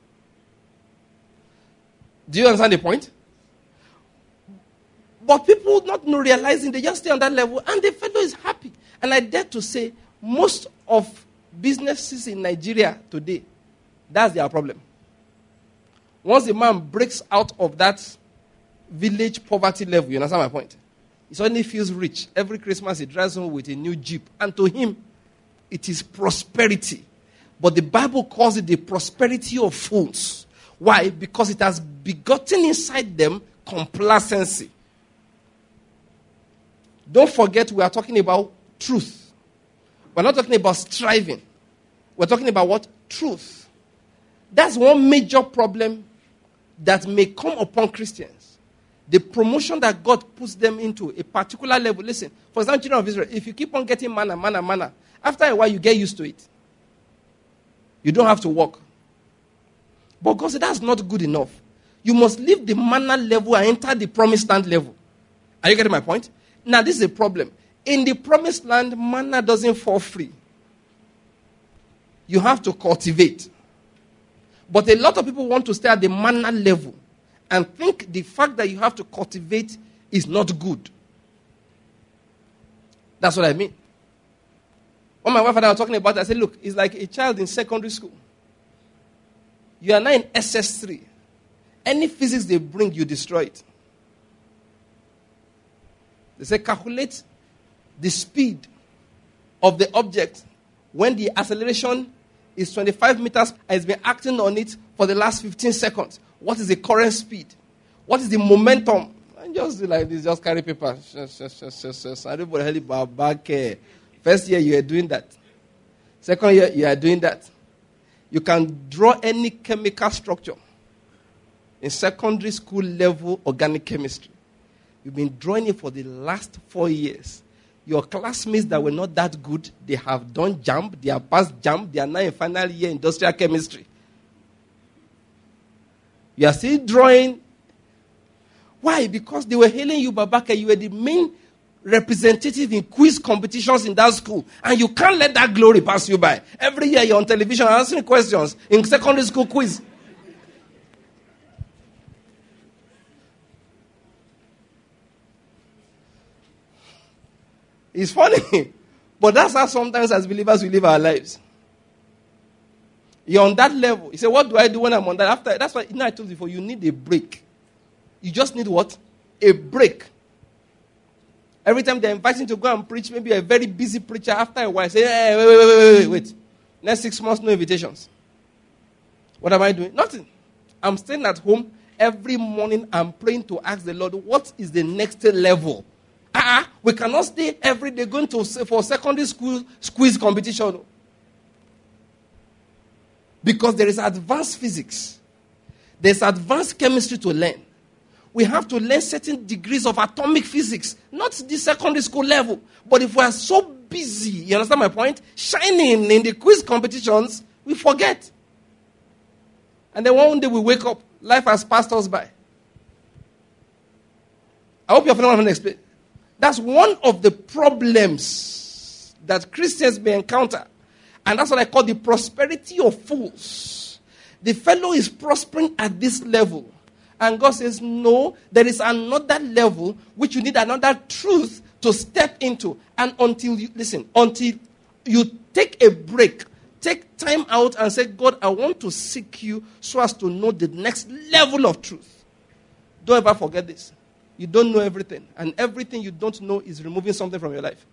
Do you understand the point? But people not realizing, they just stay on that level, and the fellow is happy. And I dare to say, most of businesses in Nigeria today, that's their problem. Once the man breaks out of that village poverty level, you understand my point? He suddenly feels rich. Every Christmas he drives home with a new Jeep. And to him, it is prosperity. But the Bible calls it the prosperity of fools. Why? Because it has begotten inside them complacency. Don't forget, we are talking about truth. We're not talking about striving. We're talking about what? Truth. That's one major problem that may come upon Christians. The promotion that God puts them into a particular level. Listen, for example, children of Israel, if you keep on getting manna, after a while you get used to it. You don't have to work. But God said that's not good enough. You must leave the manna level and enter the promised land level. Are you getting my point? Now, this is a problem. In the promised land, manna doesn't fall free. You have to cultivate. But a lot of people want to stay at the manna level and think the fact that you have to cultivate is not good. That's what I mean. When my wife and I were talking about it, I said, look, it's like a child in secondary school. You are now in SS3. Any physics they bring, you destroy it. They say calculate the speed of the object when the acceleration is 25 meters and it's been acting on it for the last 15 seconds. What is the current speed? What is the momentum? And just do like this, just carry paper. First year you are doing that. Second year you are doing that. You can draw any chemical structure in secondary school level organic chemistry. You've been drawing it for the last 4 years. Your classmates that were not that good, they have done JAMB, they have passed JAMB, they are now in final year industrial chemistry. You are still drawing Why? Because they were hailing you, Babaka. You were the main representative in quiz competitions in that school. And you can't let that glory pass you by. Every year you're on television answering questions in secondary school quiz. It's funny. But that's how sometimes as believers we live our lives. You're on that level. You say, what do I do when I'm on that? After that's why I told you before, you need a break. You just need what? A break. Every time they're inviting you to go and preach, maybe a very busy preacher, after a while, say, hey, wait. Next 6 months, no invitations. What am I doing? Nothing. I'm staying at home every morning. I'm praying to ask the Lord, what is the next level? We cannot stay every day going to for secondary school quiz competition. Because there is advanced physics. There's advanced chemistry to learn. We have to learn certain degrees of atomic physics, not the secondary school level. But if we are so busy, you understand my point? Shining in the quiz competitions, we forget. And then one day we wake up, life has passed us by. I hope you're following what I'm going to explain. That's one of the problems that Christians may encounter. And that's what I call the prosperity of fools. The fellow is prospering at this level. And God says, no, there is another level which you need another truth to step into. And until you take a break, take time out and say, God, I want to seek you so as to know the next level of truth. Don't ever forget this. You don't know everything. And everything you don't know is removing something from your life.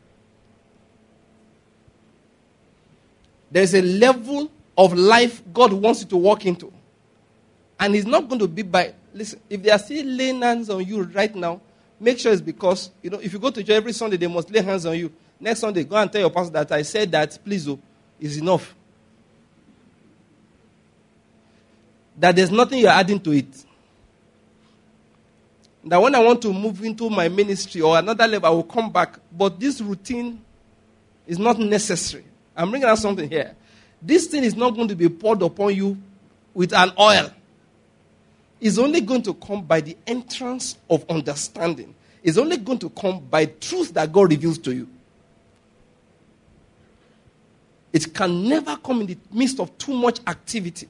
There's a level of life God wants you to walk into. And it's not going to be by, listen, if they are still laying hands on you right now, make sure it's because, if you go to church every Sunday, they must lay hands on you. Next Sunday, go and tell your pastor that I said that, please, is enough. That there's nothing you're adding to it. That when I want to move into my ministry or another level, I will come back. But this routine is not necessary. I'm bringing out something here. This thing is not going to be poured upon you with an oil. It's only going to come by the entrance of understanding. It's only going to come by truth that God reveals to you. It can never come in the midst of too much activity.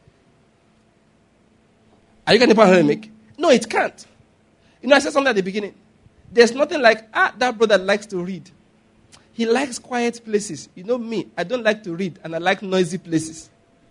Are you getting the point I make? No, it can't. I said something at the beginning. There's nothing like, that brother likes to read. He likes quiet places. Me, I don't like to read, and I like noisy places.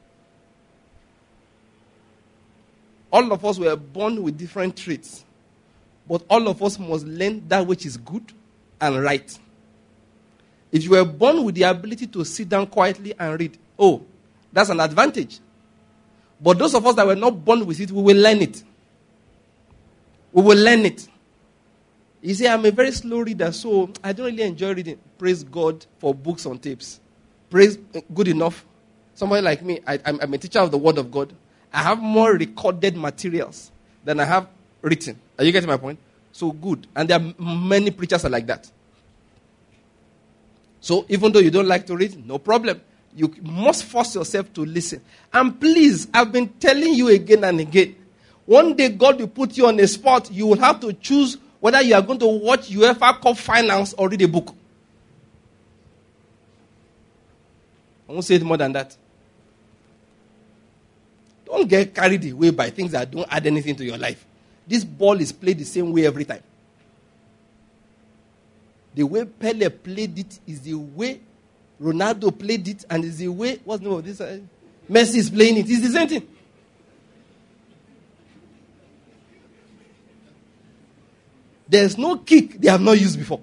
All of us were born with different traits. But all of us must learn that which is good and right. If you were born with the ability to sit down quietly and read, that's an advantage. But those of us that were not born with it, we will learn it. We will learn it. You say, I'm a very slow reader, so I don't really enjoy reading. Praise God for books on tapes. Praise, good enough. Somebody like me, I'm a teacher of the Word of God. I have more recorded materials than I have written. Are you getting my point? So good. And there are many preachers are like that. So even though you don't like to read, no problem. You must force yourself to listen. And please, I've been telling you again and again, one day God will put you on a spot. You will have to choose whether you are going to watch UEFA Cup finals or read a book. I won't say it more than that. Don't get carried away by things that don't add anything to your life. This ball is played the same way every time. The way Pele played it is the way Ronaldo played it, and is the way, what's the name of this? Messi is playing it. It's the same thing. There's no kick they have not used before.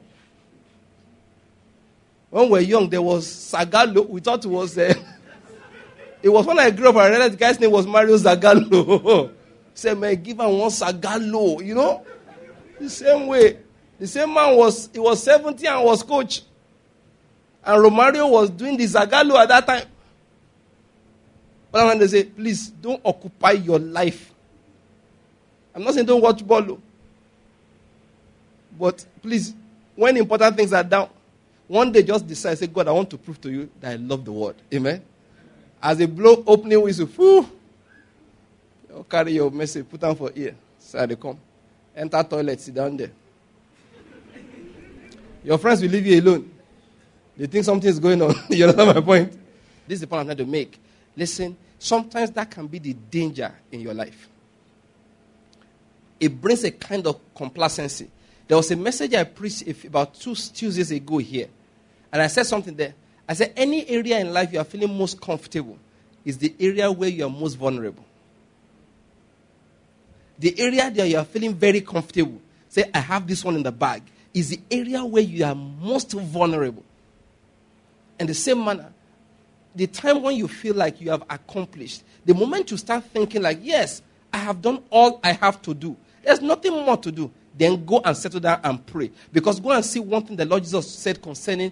When we were young, there was Zagallo. We thought it was... it was when I grew up, I realized the guy's name was Mario Zagallo. Say, man, give him one Zagallo, The same way. The same man was 70 and was coach. And Romario was doing the Zagallo at that time. But when they say, please, don't occupy your life. I'm not saying don't watch ball. But please, when important things are down, one day just decide, say, God, I want to prove to you that I love the word. Amen? As they blow opening whistle, you'll carry your message, put on for ear. So they come. Enter toilet, sit down there. Your friends will leave you alone. They think something is going on. You understand my point? This is the point I'm trying to make. Listen, sometimes that can be the danger in your life. It brings a kind of complacency. There was a message I preached about 2 Tuesdays ago here. And I said something there. I said, any area in life you are feeling most comfortable is the area where you are most vulnerable. The area that you are feeling very comfortable, say, I have this one in the bag, is the area where you are most vulnerable. In the same manner, the time when you feel like you have accomplished, the moment you start thinking like, yes, I have done all I have to do, there's nothing more to do, then go and settle down and pray. Because go and see one thing the Lord Jesus said concerning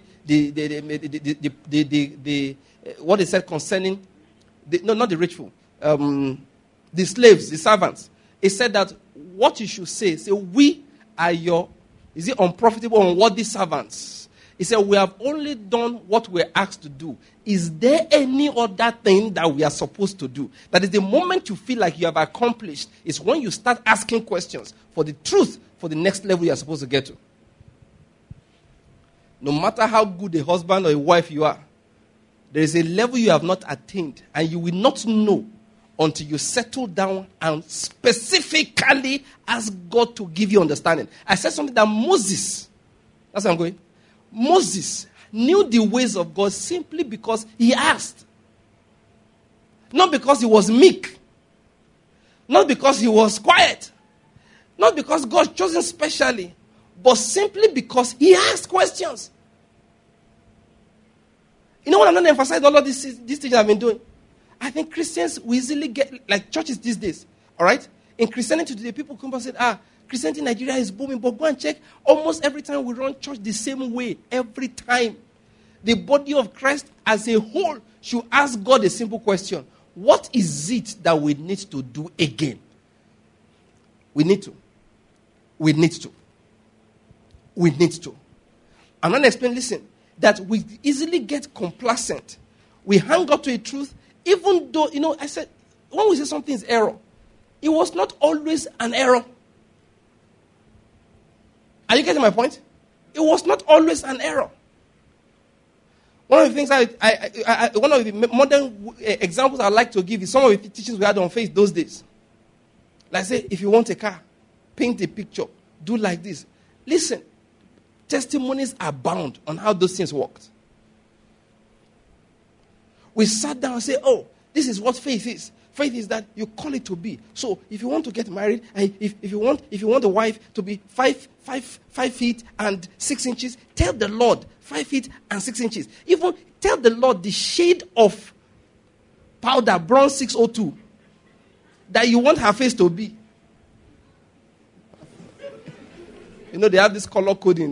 what he said concerning, not the rich fool, the slaves, the servants. He said that what you should say, we are your, is it unprofitable, unworthy servants? He said, we have only done what we're asked to do. Is there any other thing that we are supposed to do? That is the moment you feel like you have accomplished, is when you start asking questions for the truth, for the next level you are supposed to get to. No matter how good a husband or a wife you are, there is a level you have not attained, and you will not know until you settle down and specifically ask God to give you understanding. I said something that Moses, that's where I'm going. Moses knew the ways of God simply because he asked. Not because he was meek. Not because he was quiet. Not because God chose him specially. But simply because he asked questions. You know what I'm not emphasizing all of these things I've been doing? I think Christians will easily get, like churches these days, all right? In Christianity today, people come and say, Christianity in Nigeria is booming, but go and check. Almost every time we run church the same way, every time. The body of Christ as a whole should ask God a simple question. What is it that we need to do again? We need to. I'm not explaining, listen, that we easily get complacent. We hang up to a truth, even though, I said, when we say something is error, it was not always an error. Are you getting my point? It was not always an error. One of the things one of the modern examples I like to give is some of the teachings we had on faith those days. Like say, if you want a car, paint a picture, do like this. Listen, testimonies abound on how those things worked. We sat down and said, this is what faith is. Faith is that you call it to be. So if you want to get married, and if you want a wife to be 5 feet and 6 inches, tell the Lord 5 feet and 6 inches. Even tell the Lord the shade of powder, bronze 602, that you want her face to be. They have this color coding.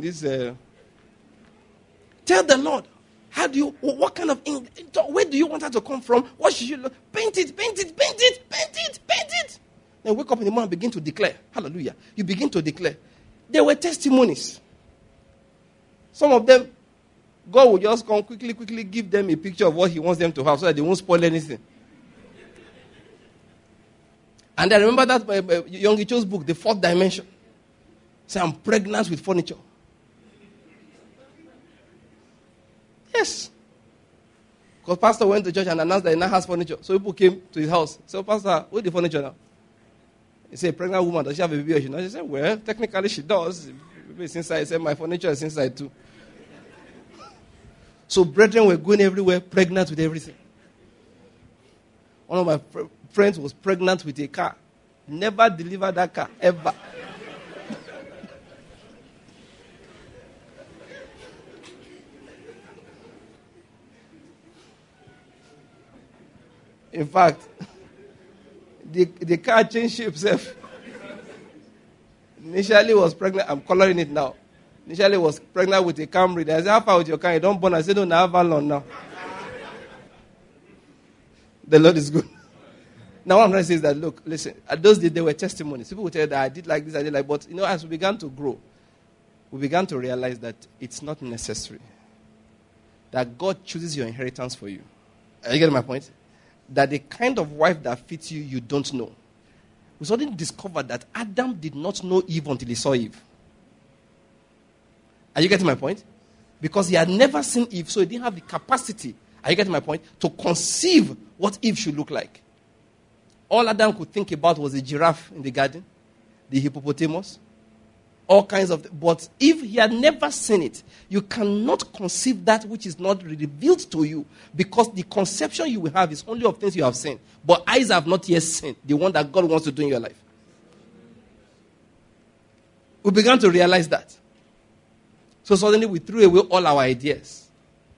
Tell the Lord. What kind of ink? Where do you want her to come from? What should you look? Paint it. Then wake up in the morning and begin to declare. Hallelujah. You begin to declare. There were testimonies. Some of them, God will just come quickly give them a picture of what he wants them to have so that they won't spoil anything. And I remember that Young Icho's book, The Fourth Dimension. Say, I'm pregnant with furniture. Yes. Because pastor went to church and announced that he now has furniture. So people came to his house. So, pastor, where's the furniture now? He said, pregnant woman, does she have a baby or she not? She said, well, technically she does. It's inside. He said, my furniture is inside too. So brethren were going everywhere, pregnant with everything. One of my friends was pregnant with a car. Never delivered that car, ever. In fact, the car changed shape itself. Initially was pregnant. I'm coloring it now. Initially was pregnant with a Camry. I said, how far with your car? You don't burn. I said, no, I have Avalon now. The Lord is good. Now what I'm trying to say is that, look, listen, at those days there were testimonies. People would tell you that I did like this, I did like, but as we began to grow, we began to realize that it's not necessary. That God chooses your inheritance for you. Are you getting my point? That the kind of wife that fits you, you don't know. we suddenly discovered that Adam did not know Eve until he saw Eve. Are you getting my point? Because he had never seen Eve, so he didn't have the capacity, are you getting my point, to conceive what Eve should look like. All Adam could think about was the giraffe in the garden, the hippopotamus, all kinds of things. But if he had never seen it, you cannot conceive that which is not revealed to you, because the conception you will have is only of things you have seen. But eyes have not yet seen the one that God wants to do in your life. We began to realize that. So suddenly we threw away all our ideas.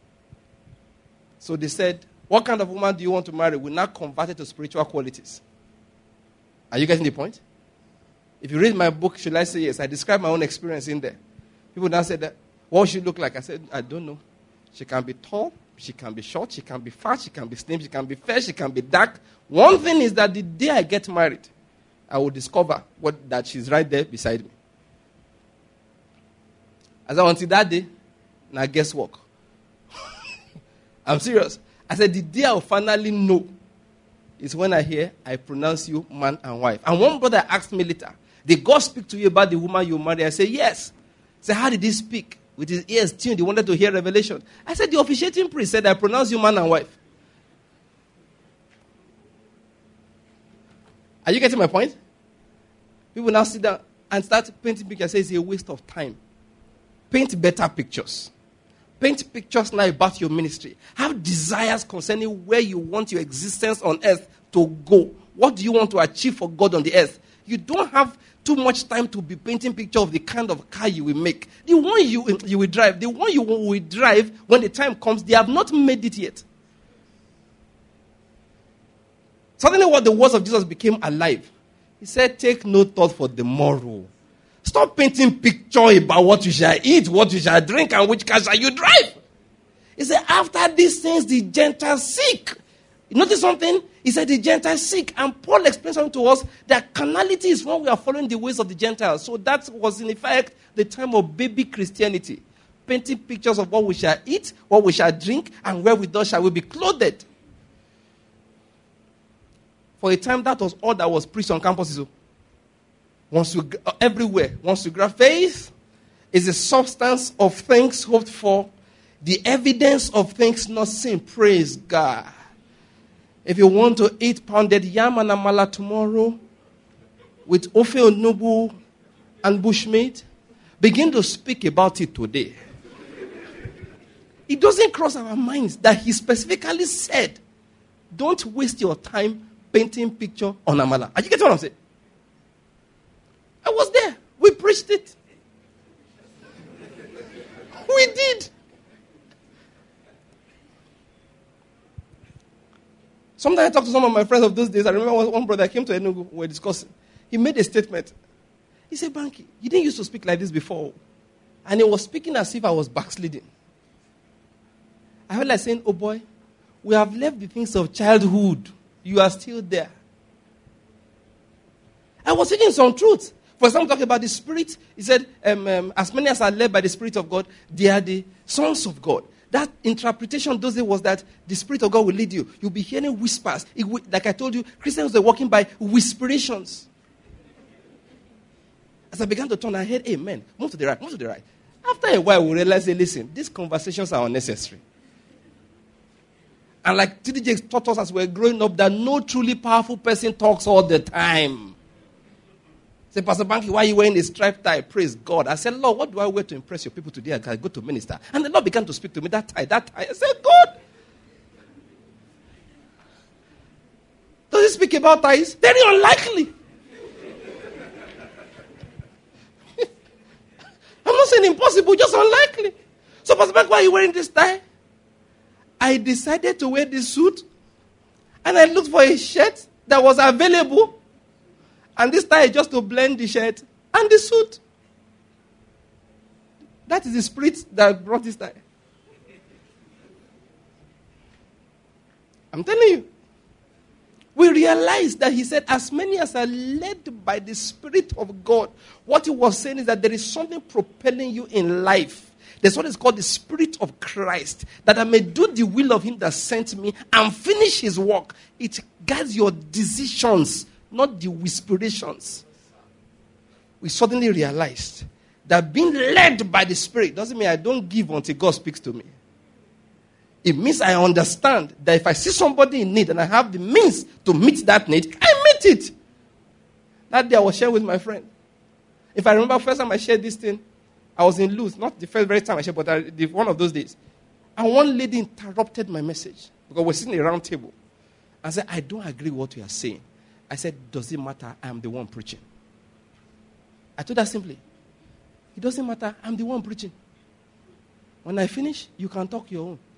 So they said, what kind of woman do you want to marry? We now converted to spiritual qualities. Are you getting the point? If you read my book, Should I Say Yes? I describe my own experience in there. People now said that, what should she look like? I said, I don't know. She can be tall, she can be short, she can be fat, she can be slim, she can be fair, she can be dark. One thing is that the day I get married, I will discover that she's right there beside me. I said, until that day, now guess what? I'm serious. I said, the day I'll finally know is when I hear, I pronounce you man and wife. And one brother asked me later, did God speak to you about the woman you married? I said, yes. I said, how did he speak? With his ears tuned, he wanted to hear revelation. I said, the officiating priest said, I pronounce you man and wife. Are you getting my point? People now sit down and start painting pictures. I say it's a waste of time. Paint better pictures. Paint pictures now about your ministry. Have desires concerning where you want your existence on earth to go. What do you want to achieve for God on the earth? You don't have too much time to be painting picture of the kind of car you will make. The one you will drive, the one you will drive when the time comes, they have not made it yet. Suddenly what the words of Jesus became alive. He said, take no thought for the morrow. Stop painting picture about what you shall eat, what you shall drink, and which car shall you drive. He said, after these things, the Gentiles seek. You notice something? He said, the Gentiles seek. And Paul explains something to us that carnality is when we are following the ways of the Gentiles. So that was, in effect, the time of baby Christianity. Painting pictures of what we shall eat, what we shall drink, and where we thus shall we be clothed. For a time, that was all that was preached on campuses. Everywhere. Once you grab faith is the substance of things hoped for, the evidence of things not seen. Praise God. If you want to eat pounded yam and amala tomorrow with ofe onubu and bushmeat, begin to speak about it today. It doesn't cross our minds that he specifically said, don't waste your time painting picture on amala. Are you getting what I'm saying? I was there. We preached it. We did. Sometimes I talk to some of my friends of those days. I remember one brother came to Enugu. We were discussing. He made a statement. He said, Banky, you didn't used to speak like this before. And he was speaking as if I was backsliding. I felt like saying, oh boy, we have left the things of childhood. You are still there. I was saying some truth. For example, talking about the Spirit, he said, as many as are led by the Spirit of God, they are the sons of God. That interpretation those days was that the Spirit of God will lead you. You'll be hearing whispers. Like I told you, Christians were walking by whisperations. As I began to turn, I heard, amen. Move to the right, move to the right. After a while, we realized, hey, listen, these conversations are unnecessary. And like TDJ taught us as we were growing up, that no truly powerful person talks all the time. Say, Pastor Banky, why are you wearing a striped tie? Praise God. I said, Lord, what do I wear to impress your people today? I go to minister. And the Lord began to speak to me, that tie. I said, God. Does he speak about ties? Very unlikely. I'm not saying impossible, just unlikely. So, Pastor Banky, why are you wearing this tie? I decided to wear this suit. And I looked for a shirt that was available. And this tie is just to blend the shirt and the suit. That is the Spirit that brought this tie. I'm telling you. We realized that he said, as many as are led by the Spirit of God. What he was saying is that there is something propelling you in life. There's what is called the Spirit of Christ. That I may do the will of him that sent me and finish his work. It guides your decisions not the whisperations. We suddenly realized that being led by the Spirit doesn't mean I don't give until God speaks to me. It means I understand that if I see somebody in need and I have the means to meet that need, I meet it. That day I was sharing with my friend. If I remember first time I shared this thing, I was in Luz. Not the first very time I shared, but one of those days. And one lady interrupted my message because we're sitting at a round table. I said, I don't agree with what you are saying. I said, does it matter? I am the one preaching. I told her simply, it doesn't matter. I'm the one preaching. When I finish, you can talk your own.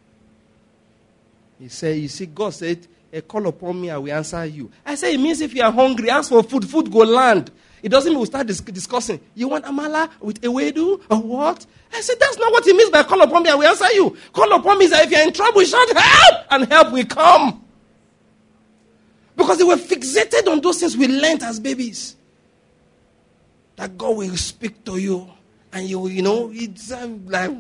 He said, you see, God said, call upon me, I will answer you. I said, it means if you are hungry, ask for food, food go land. It doesn't mean we'll start discussing. You want amala with ewedu or what? I said, that's not what it means by call upon me, I will answer you. Call upon me is that if you're in trouble, shout help, and help will come. Because they were fixated on those things we learned as babies. That God will speak to you, and you know, it's like,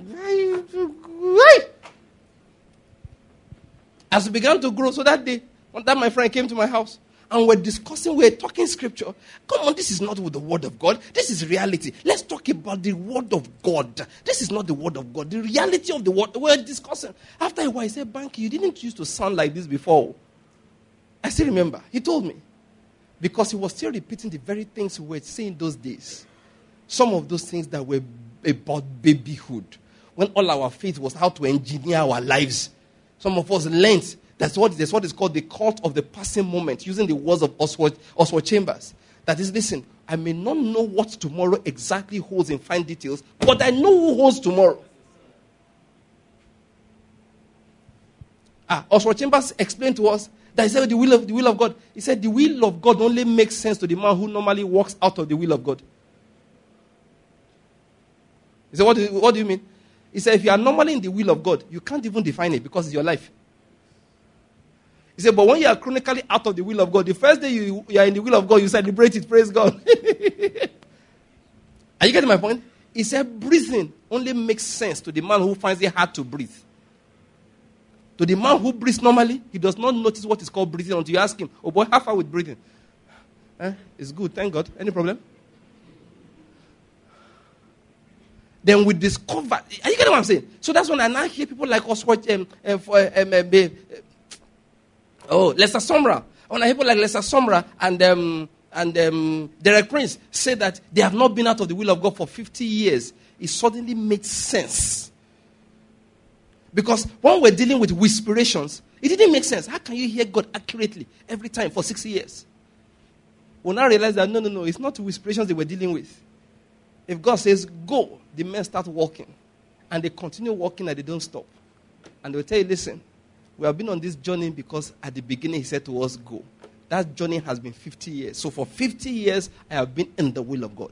as we began to grow, so that day, one time my friend came to my house, and we're discussing, we're talking scripture. Come on, this is not with the word of God. This is reality. Let's talk about the word of God. This is not the word of God. The reality of the word we're discussing. After a while, he said, Banky, you didn't used to sound like this before. I still remember. He told me. Because he was still repeating the very things we were saying those days. Some of those things that were about babyhood. When all our faith was how to engineer our lives. Some of us learned that's what is called the cult of the passing moment, using the words of Oswald Chambers. That is, listen, I may not know what tomorrow exactly holds in fine details, but I know who holds tomorrow. Oswald Chambers explained to us that he said the will of God. He said the will of God only makes sense to the man who normally walks out of the will of God. He said, what do you mean? He said, if you are normally in the will of God, you can't even define it because it's your life. He said, but when you are chronically out of the will of God, the first day you are in the will of God, you celebrate it, praise God. Are you getting my point? He said, breathing only makes sense to the man who finds it hard to breathe. To the man who breathes normally, he does not notice what is called breathing until you ask him, oh boy, how far with breathing? It's good, thank God. Any problem? Then we discover. Are you getting what I'm saying? So that's when I now hear people like us watch Lester Sumrall. When I hear people like Lester Sumrall and Derek Prince say that they have not been out of the will of God for 50 years, it suddenly made sense. Because when we're dealing with whisperations, it didn't make sense. How can you hear God accurately every time for 6 years? We'll now realize that no, it's not whisperations they were dealing with. If God says, go, the men start walking. And they continue walking and they don't stop. And they'll tell you, listen, we have been on this journey because at the beginning he said to us, go. That journey has been 50 years. So for 50 years, I have been in the will of God.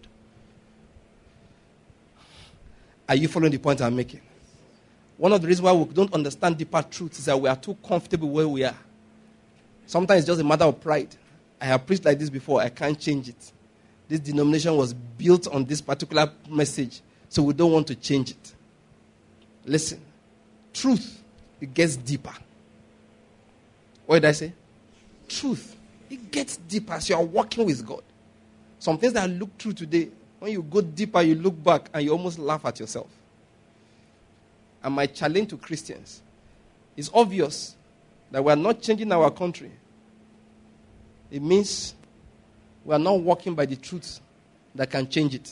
Are you following the point I'm making? One of the reasons why we don't understand deeper truths is that we are too comfortable where we are. Sometimes it's just a matter of pride. I have preached like this before. I can't change it. This denomination was built on this particular message, so we don't want to change it. Listen, truth, it gets deeper. What did I say? Truth, it gets deeper as you are walking with God. Some things that look true today, when you go deeper, you look back and you almost laugh at yourself. And my challenge to Christians is obvious that we are not changing our country. It means we are not walking by the truths that can change it.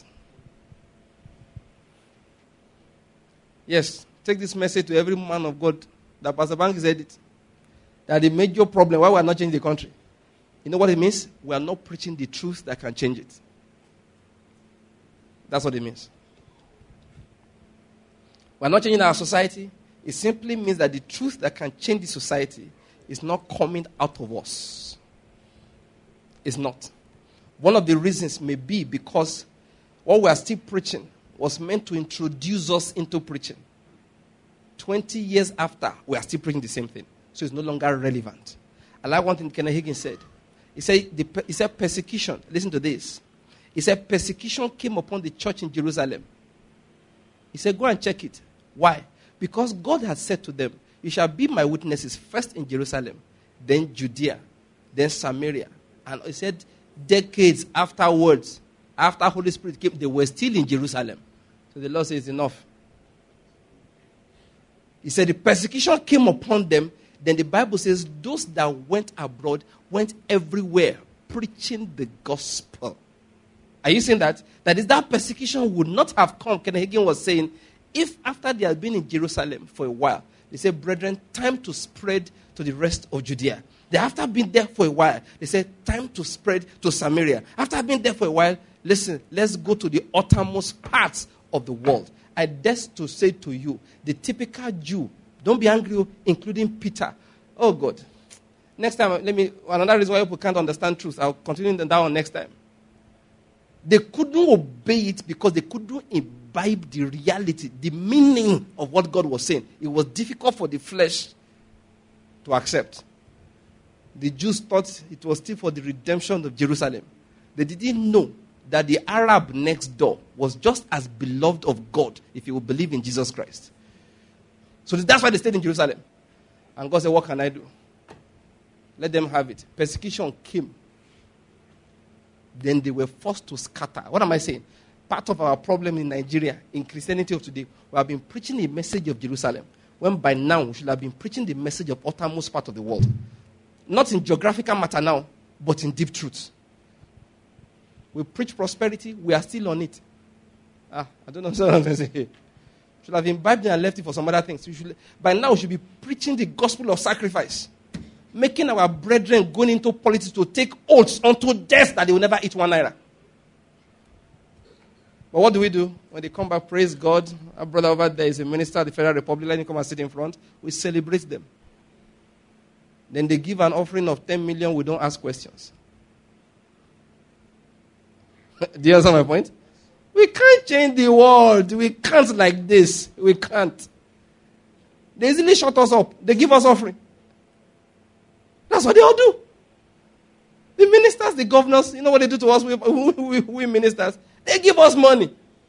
Yes, take this message to every man of God that Pastor Bank said it. That the major problem why we are not changing the country. You know what it means? We are not preaching the truth that can change it. That's what it means. We are not changing our society. It simply means that the truth that can change the society is not coming out of us. It's not. One of the reasons may be because what we are still preaching was meant to introduce us into preaching. 20 years after, we are still preaching the same thing. So it's no longer relevant. I like one thing Kenneth Hagin said. He said persecution. Listen to this. He said persecution came upon the church in Jerusalem. He said, go and check it. Why? Because God had said to them, you shall be my witnesses first in Jerusalem, then Judea, then Samaria, And he said, decades afterwards, after Holy Spirit came, they were still in Jerusalem. So the Lord says, enough. He said the persecution came upon them. Then the Bible says those that went abroad went everywhere preaching the gospel. Are you saying that? That is, that persecution would not have come, Kenneth Hagin was saying, if after they had been in Jerusalem for a while, they said, brethren, time to spread to the rest of Judea. They after been there for a while, they said, time to spread to Samaria. After being there for a while, listen, let's go to the uttermost parts of the world. I dare to say to you, the typical Jew, don't be angry, including Peter. Oh God. Next time, another reason why people can't understand truth, I'll continue that one next time. They couldn't obey it because they couldn't imbibe the reality, the meaning of what God was saying. It was difficult for the flesh to accept. The Jews thought it was still for the redemption of Jerusalem. They didn't know that the Arab next door was just as beloved of God if he would believe in Jesus Christ. So that's why they stayed in Jerusalem. And God said, what can I do? Let them have it. Persecution came. Then they were forced to scatter. What am I saying? Part of our problem in Nigeria, in Christianity of today, we have been preaching a message of Jerusalem, when by now we should have been preaching the message of uttermost part of the world. Not in geographical matter now, but in deep truth. We preach prosperity, we are still on it. I don't know what I'm going to say. Should have imbibed it and left it for some other things. By now we should be preaching the gospel of sacrifice. Making our brethren going into politics to take oaths unto death that they will never eat 1 naira. But what do? When they come back, praise God. Our brother over there is a minister of the Federal Republic. Let him come and sit in front. We celebrate them. Then they give an offering of 10 million. We don't ask questions. Do you understand my point? We can't change the world. We can't like this. We can't. They easily shut us up. They give us offering. That's what they all do. The ministers, the governors, you know what they do to us? We ministers. They give us money.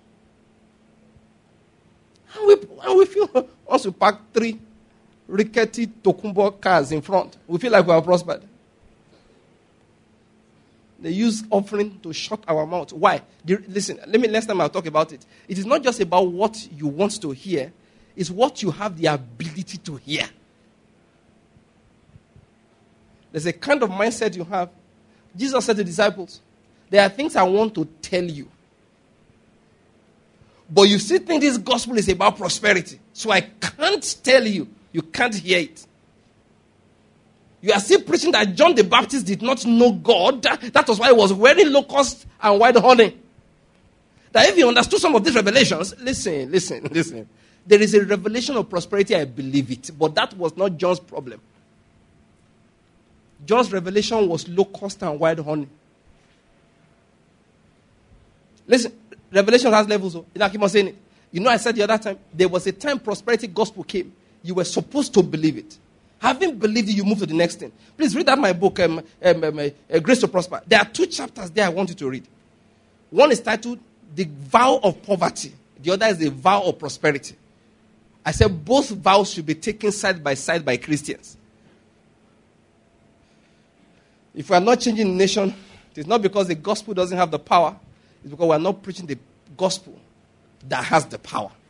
And we feel, once we park 3 rickety Tokumbo cars in front, we feel like we are prospered. They use offering to shut our mouth. Why? Listen, next time I'll talk about it. It is not just about what you want to hear. It's what you have the ability to hear. There's a kind of mindset you have. Jesus said to the disciples, there are things I want to tell you. But you still think this gospel is about prosperity. So I can't tell you. You can't hear it. You are still preaching that John the Baptist did not know God. That was why he was wearing locusts and white honey. That if you understood some of these revelations, listen. There is a revelation of prosperity, I believe it. But that was not John's problem. John's revelation was locust and white honey. Listen, Revelation has levels. You know, I keep on saying it. You know, I said the other time, there was a time prosperity gospel came. You were supposed to believe it. Having believed it, you move to the next thing. Please read out my book, Grace to Prosper. There are 2 chapters there I want you to read. One is titled, The Vow of Poverty. The other is The Vow of Prosperity. I said both vows should be taken side by side by Christians. If we are not changing the nation, it is not because the gospel doesn't have the power. It's because we are not preaching the gospel that has the power.